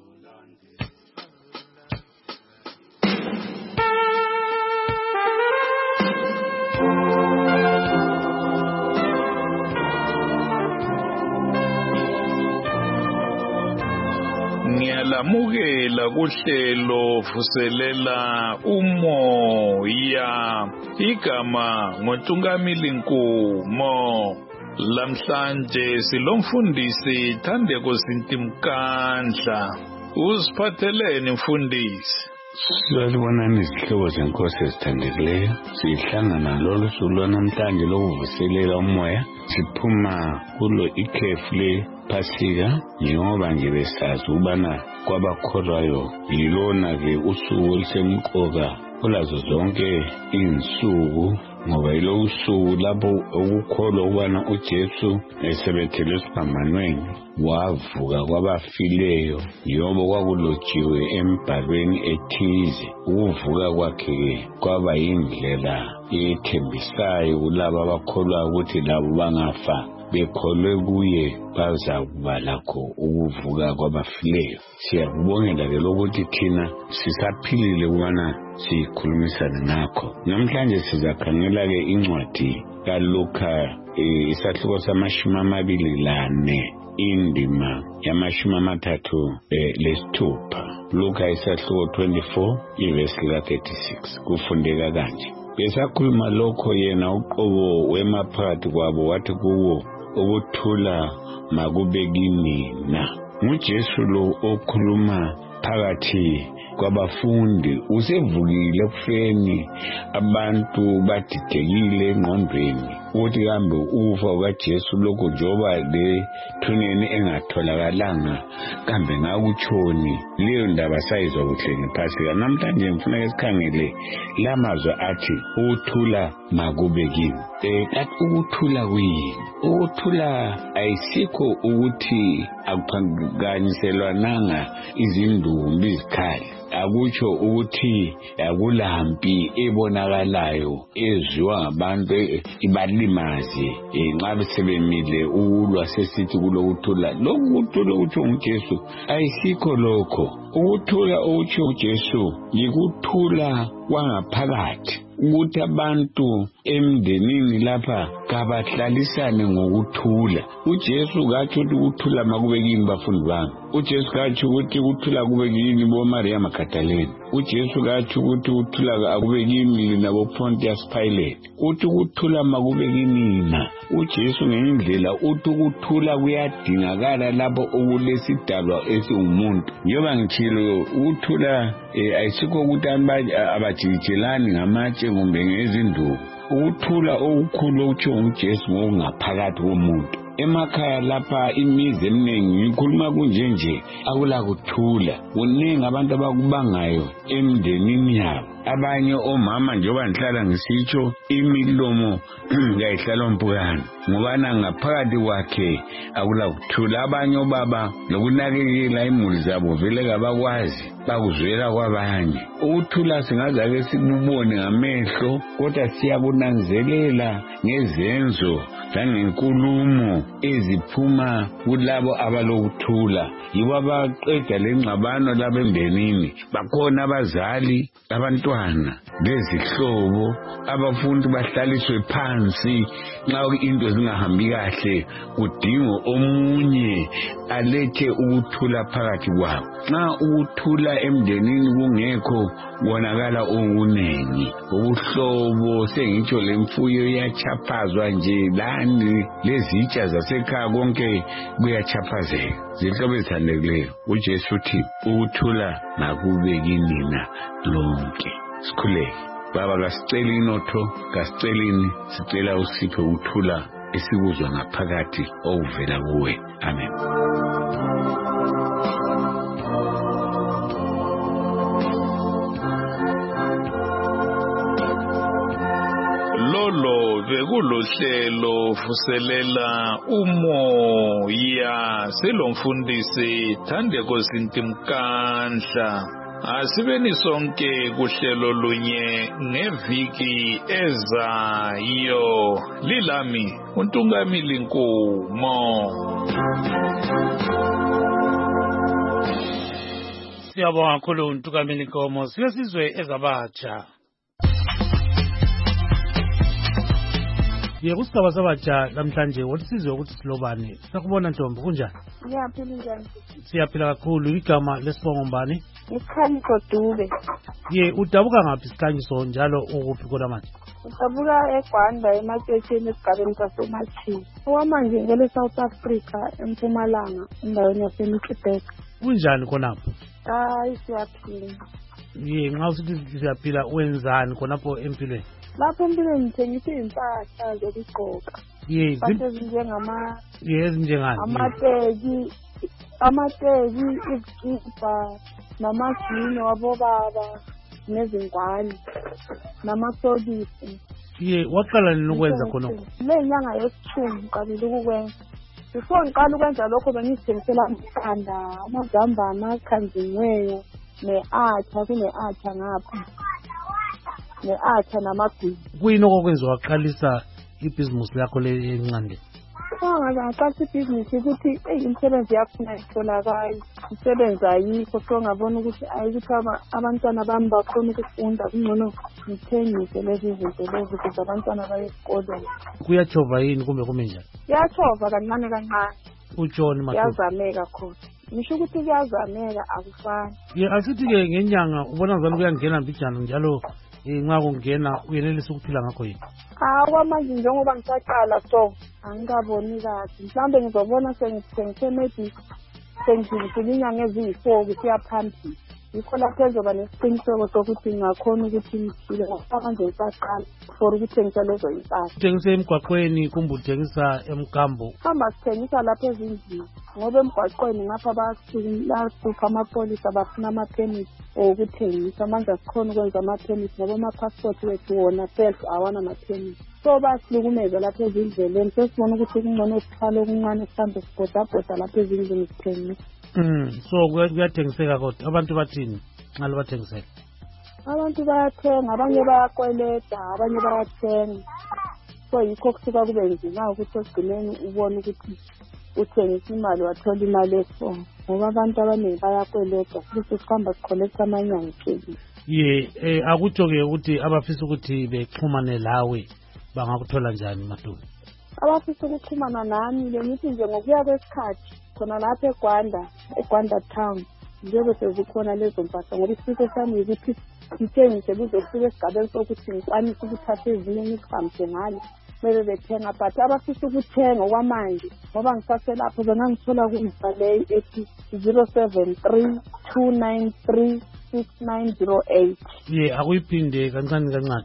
Ngiyalamukela kuhlelo vuselela umoya, igama ngoNtungamili Nkumo. Lamhlanje silomfundisi Thandeko Zintimkandla. Uziphatheleni mfundisi? Salibonani izihlobo zenkosi ezithandekileyo, sihlangana lolu suku lwanamhlanje lokuvuselela umoya. Siphuma kulo ikhefu lePhasika njengoba nje besazi ukubana kwabakholwayo yilona-ke usuku olusemqoka kulazo zonke izinsuku, ngoba yilo usuku lapho ukukholwa ukubana uJesu esebethele esiphambanweni wavuka kwabafileyo njengoba kwakulotshiwe embhalweni ethize. Ukuvuka kwakhe kwaba yindlela ethembisayo kulabo abakholwayo ukuthi labo bangafa bekholwe kuye bazakuba lakho ukuvuka kwabafileyo. Siyakubongela-ke lokuthi thina sisaphilile ukubana sikhulumisane ngakho. Namhlanje sizakhangela-ke incwadi kaLuka isahluko sama-24 indima ya-36. Luka isahluko 24 ivesi lika-36 kufundeka kanje. Besakhuluma lokho yena uqobo wema phakathi kwabo wathi kuwo, ukuthula makube kinina. NguJesu lo okhuluma phakathi kwabafundi, usevukile ekufeni, abantu badidekile engqondweni ukuthi kambe ufa ukaJesu lokho njoba le thuneni engatholakalanga kambe ngakutshoni. Leyo ndaba sayizwa kuhle ngePhasika. Namhlanje ngifuna esikhangele lamazwi athi ukuthula makube kini. Kanti ukuthula kuyini? Ukuthula ayisikho ukuthi akuphakanyiselwananga izindumbi izikhali. Akutsho ukuthi akulampi ebonakalayo ezwiwa ngabantu ibalimaze nxa besebemile ulwa sesithi kulokuthula. Lokhu kuthula okutsho uJesu ayisikho lokho. Ukuthula okutsho uJesu yikuthula kwangaphakathi, ukuthi abantu emndenini lapha kabahlalisane ngokuthula. uJesu katsho ukuthi ukuthula makube kini bafundi bami. uJesu katsho ukuthi ukuthula kube kini boMaria Magdalene. uJesu katsho ukuthi ukuthula akube kini naboPontius Pilate. uthi ukuthula makube kinina. uJesu ngendlela uthi ukuthula kuyadingakala lapho okulesidalwa esiwumuntu. Njengoba ngithilo ukuthula ayisikho ukuthi abajijelani ngamatshe kumbe ngezinduku. Ukuthula okukhulu okutsho uJesu ngokungaphakathi komuntu. Emakhaya lapha imizi eminingi ngikhuluma kunjenje akula kuthula. Kuningi abantu abakubangayo emndenini yabo. Abanye omama njengoba ngihlala ngisitsho imilomo kayihlala mpukane ngobana ngaphakathi kwakhe akula kuthula. Abanye obaba lokunakekela imuli zabo vele kabakwazi, bakuzwela kwabanye. Ukuthula singazake sikubone ngamehlo kodwa siyakunanzelela ngezenzo zangenkulumo eziphuma kulabo abalokuthula. Yibo abaqeda lengxabano labo emndenini. Bakhona abazali, abantwana lezihlobo abafundi bahlaliswe phansi nxa into zingahambi kahle kudinga omunye alethe ukuthula phakathi kwabo nxa ukuthula emndenini kungekho kubonakala okunengi ubuhlobo sengitsho lemfuyo iyachaphazwa nje lani lezitsha zasekhaya konke kuyachaphazeka zihlobo ezithandekileyo uJesu uthi ukuthula makube kinina lonke sikhuleke baba kasicela inotho kasicelini sicela usiphe ukuthula esikuzwa ngaphakathi okuvela kuwe amen lolo bekulohlelo vuselela umoya selomfundisi Thandeko Zintimkandla asibeni sonke kuhlelo lunye ngeviki ezayo lilami uNtungamili Nkomo. Siyabonga kakhulu uNtungamili Nkomo. Siyesizwe ezabatsha. Kusigaba sabatsha namhlanje wolisizwe ukuthi silobani. Sakubona Ntombi kunjani? Ngiyaphila njani? Siyaphila kakhulu. Igama lesibongo mbani? Ikhanyiso Dube. Udabuka ngaphi Sikhanyiso njalo ukuphi kodwa manje? Udabuka eGwanda ematshetheni esigabeni saseMachiwe. Okwamanje ngele South Africa eMpumalanga endaweni yaseMikibek. Kunjani khonapho? Siyaphila. Nxa usithi siyaphila wenzani khonapho empilweni? Lapho empilweni ngithengisa impahla zokugqoka. Ezinjengani? Amateki, izikipa, namajini wabobaba, nezingwane, namasokisi. Waqala nini ukwenza khonokho? Le nyanga yesithumi ngiqalile ukukwenza. Before ngiqala ukwenza lokho bengizithengisela amaqanda, amazambane akhanzingiweyo, ne-atha, kune-atha ngapha. Ne-atha namagwini. Kuyini okwenza waqalisa ibhizimusi lakho lencane? Ngaqalisa ibhizimusi ukuthi imisebenzi yakhona ayitholakali. Imisebenzi ayikho so ngabona ukuthi ayikuthi abantwana bami bakhona ukufunda kungcono ngithengise lezi zinto lezi ukuze abantwana baye esikoleni. Kuyatshova yini kumbe kume njani? Kuyatshova kancane kancane. Utshoni makhulu? Kuyazameka khona. Ngisho ukuthi kuyazameka akufani. Asithi-ke ngenyanga ubona ngani kuyangena mbijana njalo nxa kungena uyenelisa ukuphila ngakho yini? Kwamanje njengoba ngisaqala so angikaboni kahle. Mhlawumbe ngizobona sengithengise maybe sengidlulisile inyanga eziyi-4 kusiya phambili. Yikho lapho ezoba nesiqiniseko sokuthi ngingakhona ukuthi ngiphile ngoba manje ngisaqala for ukuthengisa lezo impahla. Uthengisa emgwaqweni kumbe uthengisa emkambo? Hamba sithengisa lapha ezindlini ngoba emgwaqweni ngapha bayahlupha amapolisa bafuna amaphemiti okuthengisa. Manje asikhona ukwenza amaphemiti ngoba ama-passport wethu wona self awana amaphemiti. So basihlukumeza lapha ezindleleni sesibona ukuthi kungcono sithwale okuncane sihambe sibhodabhoda lapha ezindlini sithengisa. So kuyathengiseka kodwa abantu bathini nxa libathengisela? Abantu bayathenga, abanye bayakweleta, abanye bayathenga. So yikho kusuka kube nzima ukuthi egcineni ubone ukuthi uthengisa imali wathola imali eso ngoba abantu abaningi bayakweleta futhi sihamba sikholetha amanyanga phezulu. Akutsho-ke ukuthi abafisa ukuthi bexhumane lawe bangakuthola njani Madume? Abafisa ukuxhumana nami bengithi nje ngokuya kwesikhathi khona lapha eGwanda town njengoba sezikhona lezo mpahla ngoba isifiso sami ukuthi ngithengise kuze kufike esigabeni sokuthi ngikwanise ukuthatha ezinye ngihambise ngalo kumele bethenga but abafisa ukuthenga okwamanje ngoba ngisaselapho bengangithola kumibhaleyo ethi 073-293-6908. Akuyiphinde kancane kancane.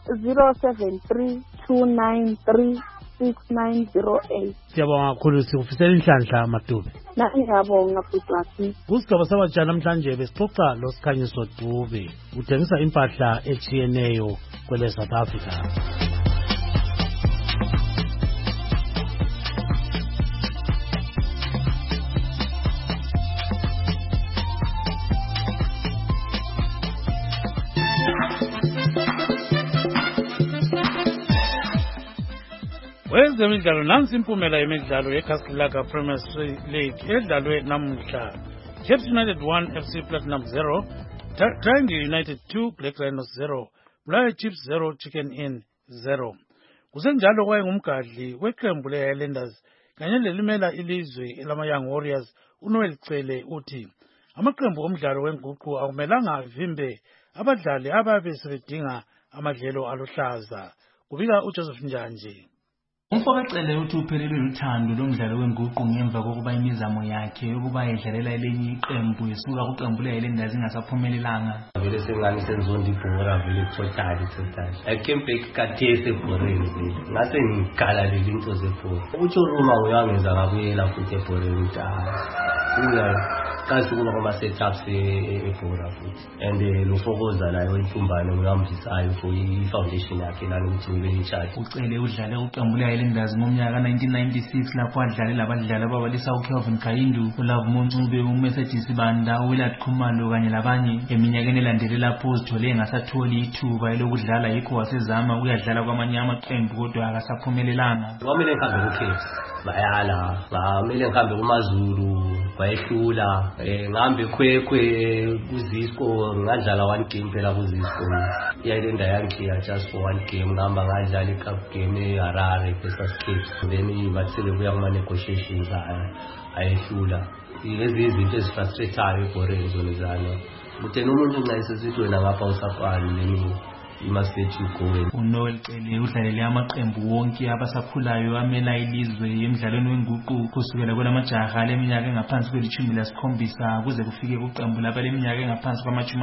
073-293-6908. Siyabonga kakhulu, sikufisela inhlanhla Madume. Ngiyabonga futhi. Kusigaba sabatsha namhlanje besixoxa lo Sikhanyiso Dube uthengisa impahla echiyeneyo kwele South Africa. Wezemidlalo nansi impumela yemidlalo yeCastelaka Premier League edlalwe namuhla. Chiefs United 1 FC Platinum 0, Triangle United 2 Black Rhinos 0, Bulaya Chiefs 0 Chicken Inn 0. Kusenjalo kwayengumgadli weqembu le-Highlanders kanye lelimela ilizwe elama-Young Warriors uNoel Cele uthi amaqembu omdlalo wenguqu akumelanga avimbe abadlali ababe sebedinga amadlelo aluhlaza. Kubika uJoseph Njanje. Umfoko Cele uthi uphelelwe luthando lomdlalo wenguqu ngemva kokuba imizamo yakhe yokuba edlalela elinye iqembu esuka kuqembu le-Highlanders ingasaphumelelanga. Vele sengani senzondi ibhora vele totally. I came back kathese ebhoreni vele. Ngase ngikala leli into zebhora. Uthi uRuma uyangeza ngabuyela futhi ebhoreni uthi kasi kuba ama-setups ebhora futhi. And lofokoza naye wentumbane uyamzisayo for i-foundation yakhe nanokuthi ngibe in-charge. uCele udlale uqembu le-Highlanders ngomnyaka 1996 lapho adlalela abadlali ababalisa uKelvin Kayindu, uLove Moncube, uMercedes Banda, uWillard Khumalo kanye labanye. Eminyakeni elandelela lapho uzithole engasatholi ithuba elokudlala yikho wasezama uyadlala kwamanye amaqembu kodwa akasaphumelelanga. Kwamele ngihambe kuCaps bayala, ngamele ngihambe kuMaZulu bayehlula, ngihambe Khwekhwe kuZisco ngadlala 1 game phela kuZisco. Iyayilenda yangiya just for 1 game ngihamba ngadlala icup game eHarare versus Cape. Then bathele kuya kuma-negotiations ayehlula. Lezi izinto ezifrustratayo ebhoreni zonezana. But umuntu ungayisesithweni ngapha usafani nemi must let you go. uNoel Cele udlalele amaqembu wonke abasakhulayo amela ilizwe emidlalweni wenguqu kusukela kwelamajaha leminyaka engaphansi kwe-17 kuze kufike kuqembu laba leminyaka engaphansi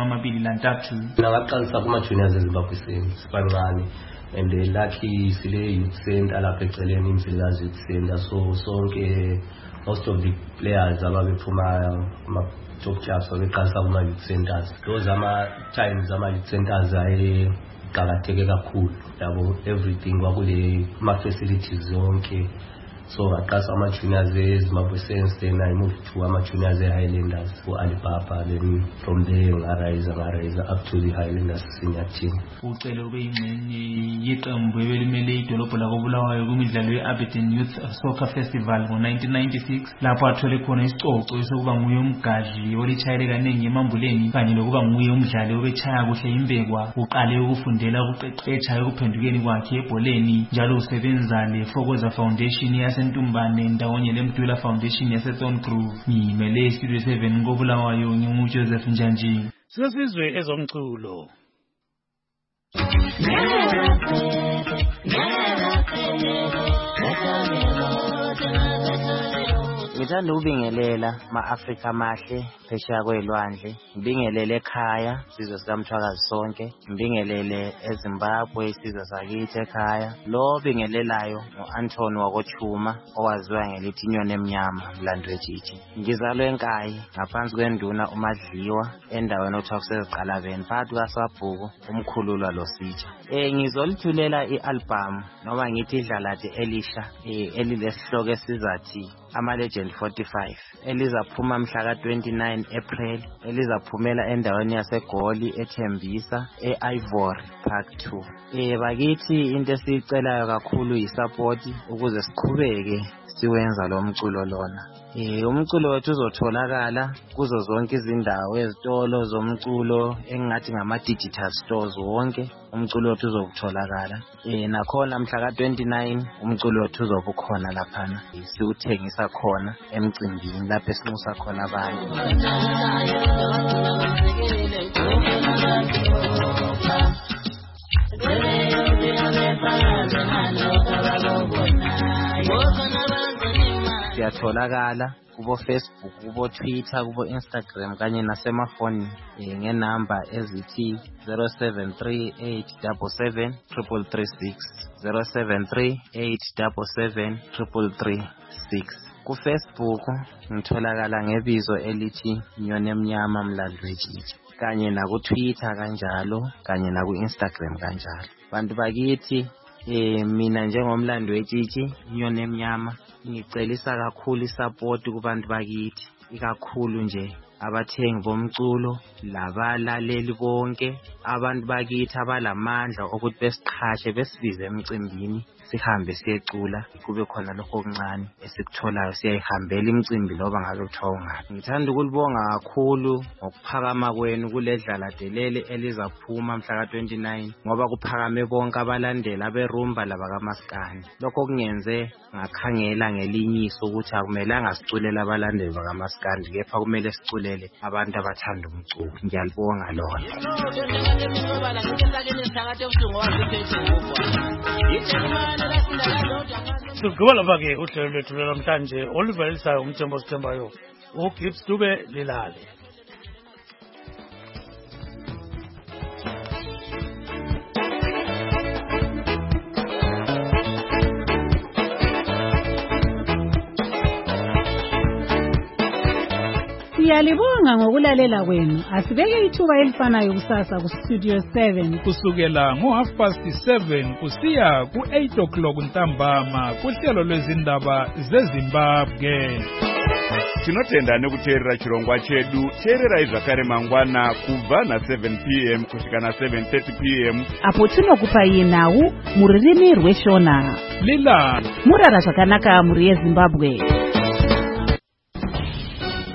kwama-23. Ngaqalisa kuma-juniors eZimbabwe sibancane. And lucky sile youth center lapha eceleni Imzilikazi youth center, so sonke most of the players ababephuma ama-top clubs babeqalisa kuma-youth centers. Those ama-times ama-youth centers ayeqakatheke kakhulu yabo, everything kwakule ama-facilities zonke. So ngaqalisa ama-juniors eZimbabwe Saints, then I moved to ama-juniors eHighlanders ku-Alibaba, then from there ngarise up to the Highlanders senior team. uCele ube yingxenye yeqembu ebelimele idolobho lakoBulawayo kumidlalo ye-Aberdeen Youth Soccer Festival ngo-1996 lapho athole khona isicoco sokuba nguye umgadli olitshayele kaningi emambuleni kanye lokuba nguye umdlali obetshaya kuhle imbekwa. Uqale ukufundela ukuqeqetsha ekuphendukeni kwakhe ebholeni, njalo usebenza leFokoza Foundation yasentumbane ndawonye leMdula Foundation yaseThorn Grove. Ngimele Studio 7 koBulawayo nginguJoseph Njanje. Sesizwe ezomculo. Ngithanda ukubingelela ma-Afrika amahle phesheya kwey'lwandle, ngibingelele ekhaya isizwe sikaMthwakazi sonke, ngibingelele eZimbabwe isizwe sakithi ekhaya. Lo bingelelayo ngu-Anthony wakoChuma owaziwa ngelithi inyoni emnyama Mlandwetshitshi. Ngizalwe eNkayi ngaphansi kwenduna uMadliwa endaweni okuthiwa kuseziqalabeni phakathi kaSwabhuku umkhululwa loSitsha. Ngizolithulela i-album noma ngithi idlalade elisha elilesihloko esizathi Ama-Legend 45 elizaphuma mhla ka-29 April, elizaphumela endaweni yaseGoli eThembisa e-Ivory Park 2. Bakithi into esiyicelayo kakhulu yisapoti ukuze siqhubeke siwenza lo mculo lona. Umculo wethu uzotholakala kuzo zonke izindawo, ezitolo zomculo engathi ngama-digital stores wonke. Umculo wethu uzokutholakala nakhona mhla ka-29 umculo wethu uzobe ukhona laphana siwuthengisa khona emcimbini lapho esinxusa khona abantu. Siyatholakala kubo Facebook, kubo Twitter, kubo Instagram kanye nasemafoni ngenamba ezithi 0738773336 0738773336. Ku-Facebook ngitholakala ngebizo elithi Inyoni Emnyama Mlandwetshitshi, kanye naku-Twitter kanjalo, kanye naku-Instagram kanjalo. Bantu bakithi mina njengomlandwetshitshi Inyoni Emnyama ngicelisa kakhulu isapoti kubantu bakithi, ikakhulu nje abathengi bomculo, labalaleli bonke, abantu bakithi abalamandla ukuthi besiqhashe besibize emcimbini sihambe siyecula kube khona lokho okuncane esikutholayo siyayihambela imicimbi loba ngabe kuthiwa ungaphi. Ngithanda ukulibonga kakhulu ngokuphakama kwenu kule dlaladelele elizaphuma mhla ka-29 ngoba kuphakame bonke abalandeli aberumba labakaMaskandi. Lokho kungenze ngakhangela ngelinyiso ukuthi akumelanga siculela abalandeli bakaMaskandi kepha kumele siculele abantu abathanda umculo. Ngiyalibonga lona. Sigqiba lapha-ke uhlelo lwethu lwanamhlanje oluvelisayo umthembo sithembayo uGibbs Dube Lilale. Siyalibonga ngokulalela kwenu. Asibeke ithuba elifanayo kusasa ku Studio 7 kusukela ngo7:30 kusiya ku8 ntambama kuhlelo lwezindaba zeZimbabwe. Tinotenda nekuteerera chirongwa chedu. Teererai zvakare mangwana kubva na7 p.m. kusvika na7:30 p.m. apo tinokupai nhau mururimi rweshona. Lila murara zvakanaka muri yeZimbabwe.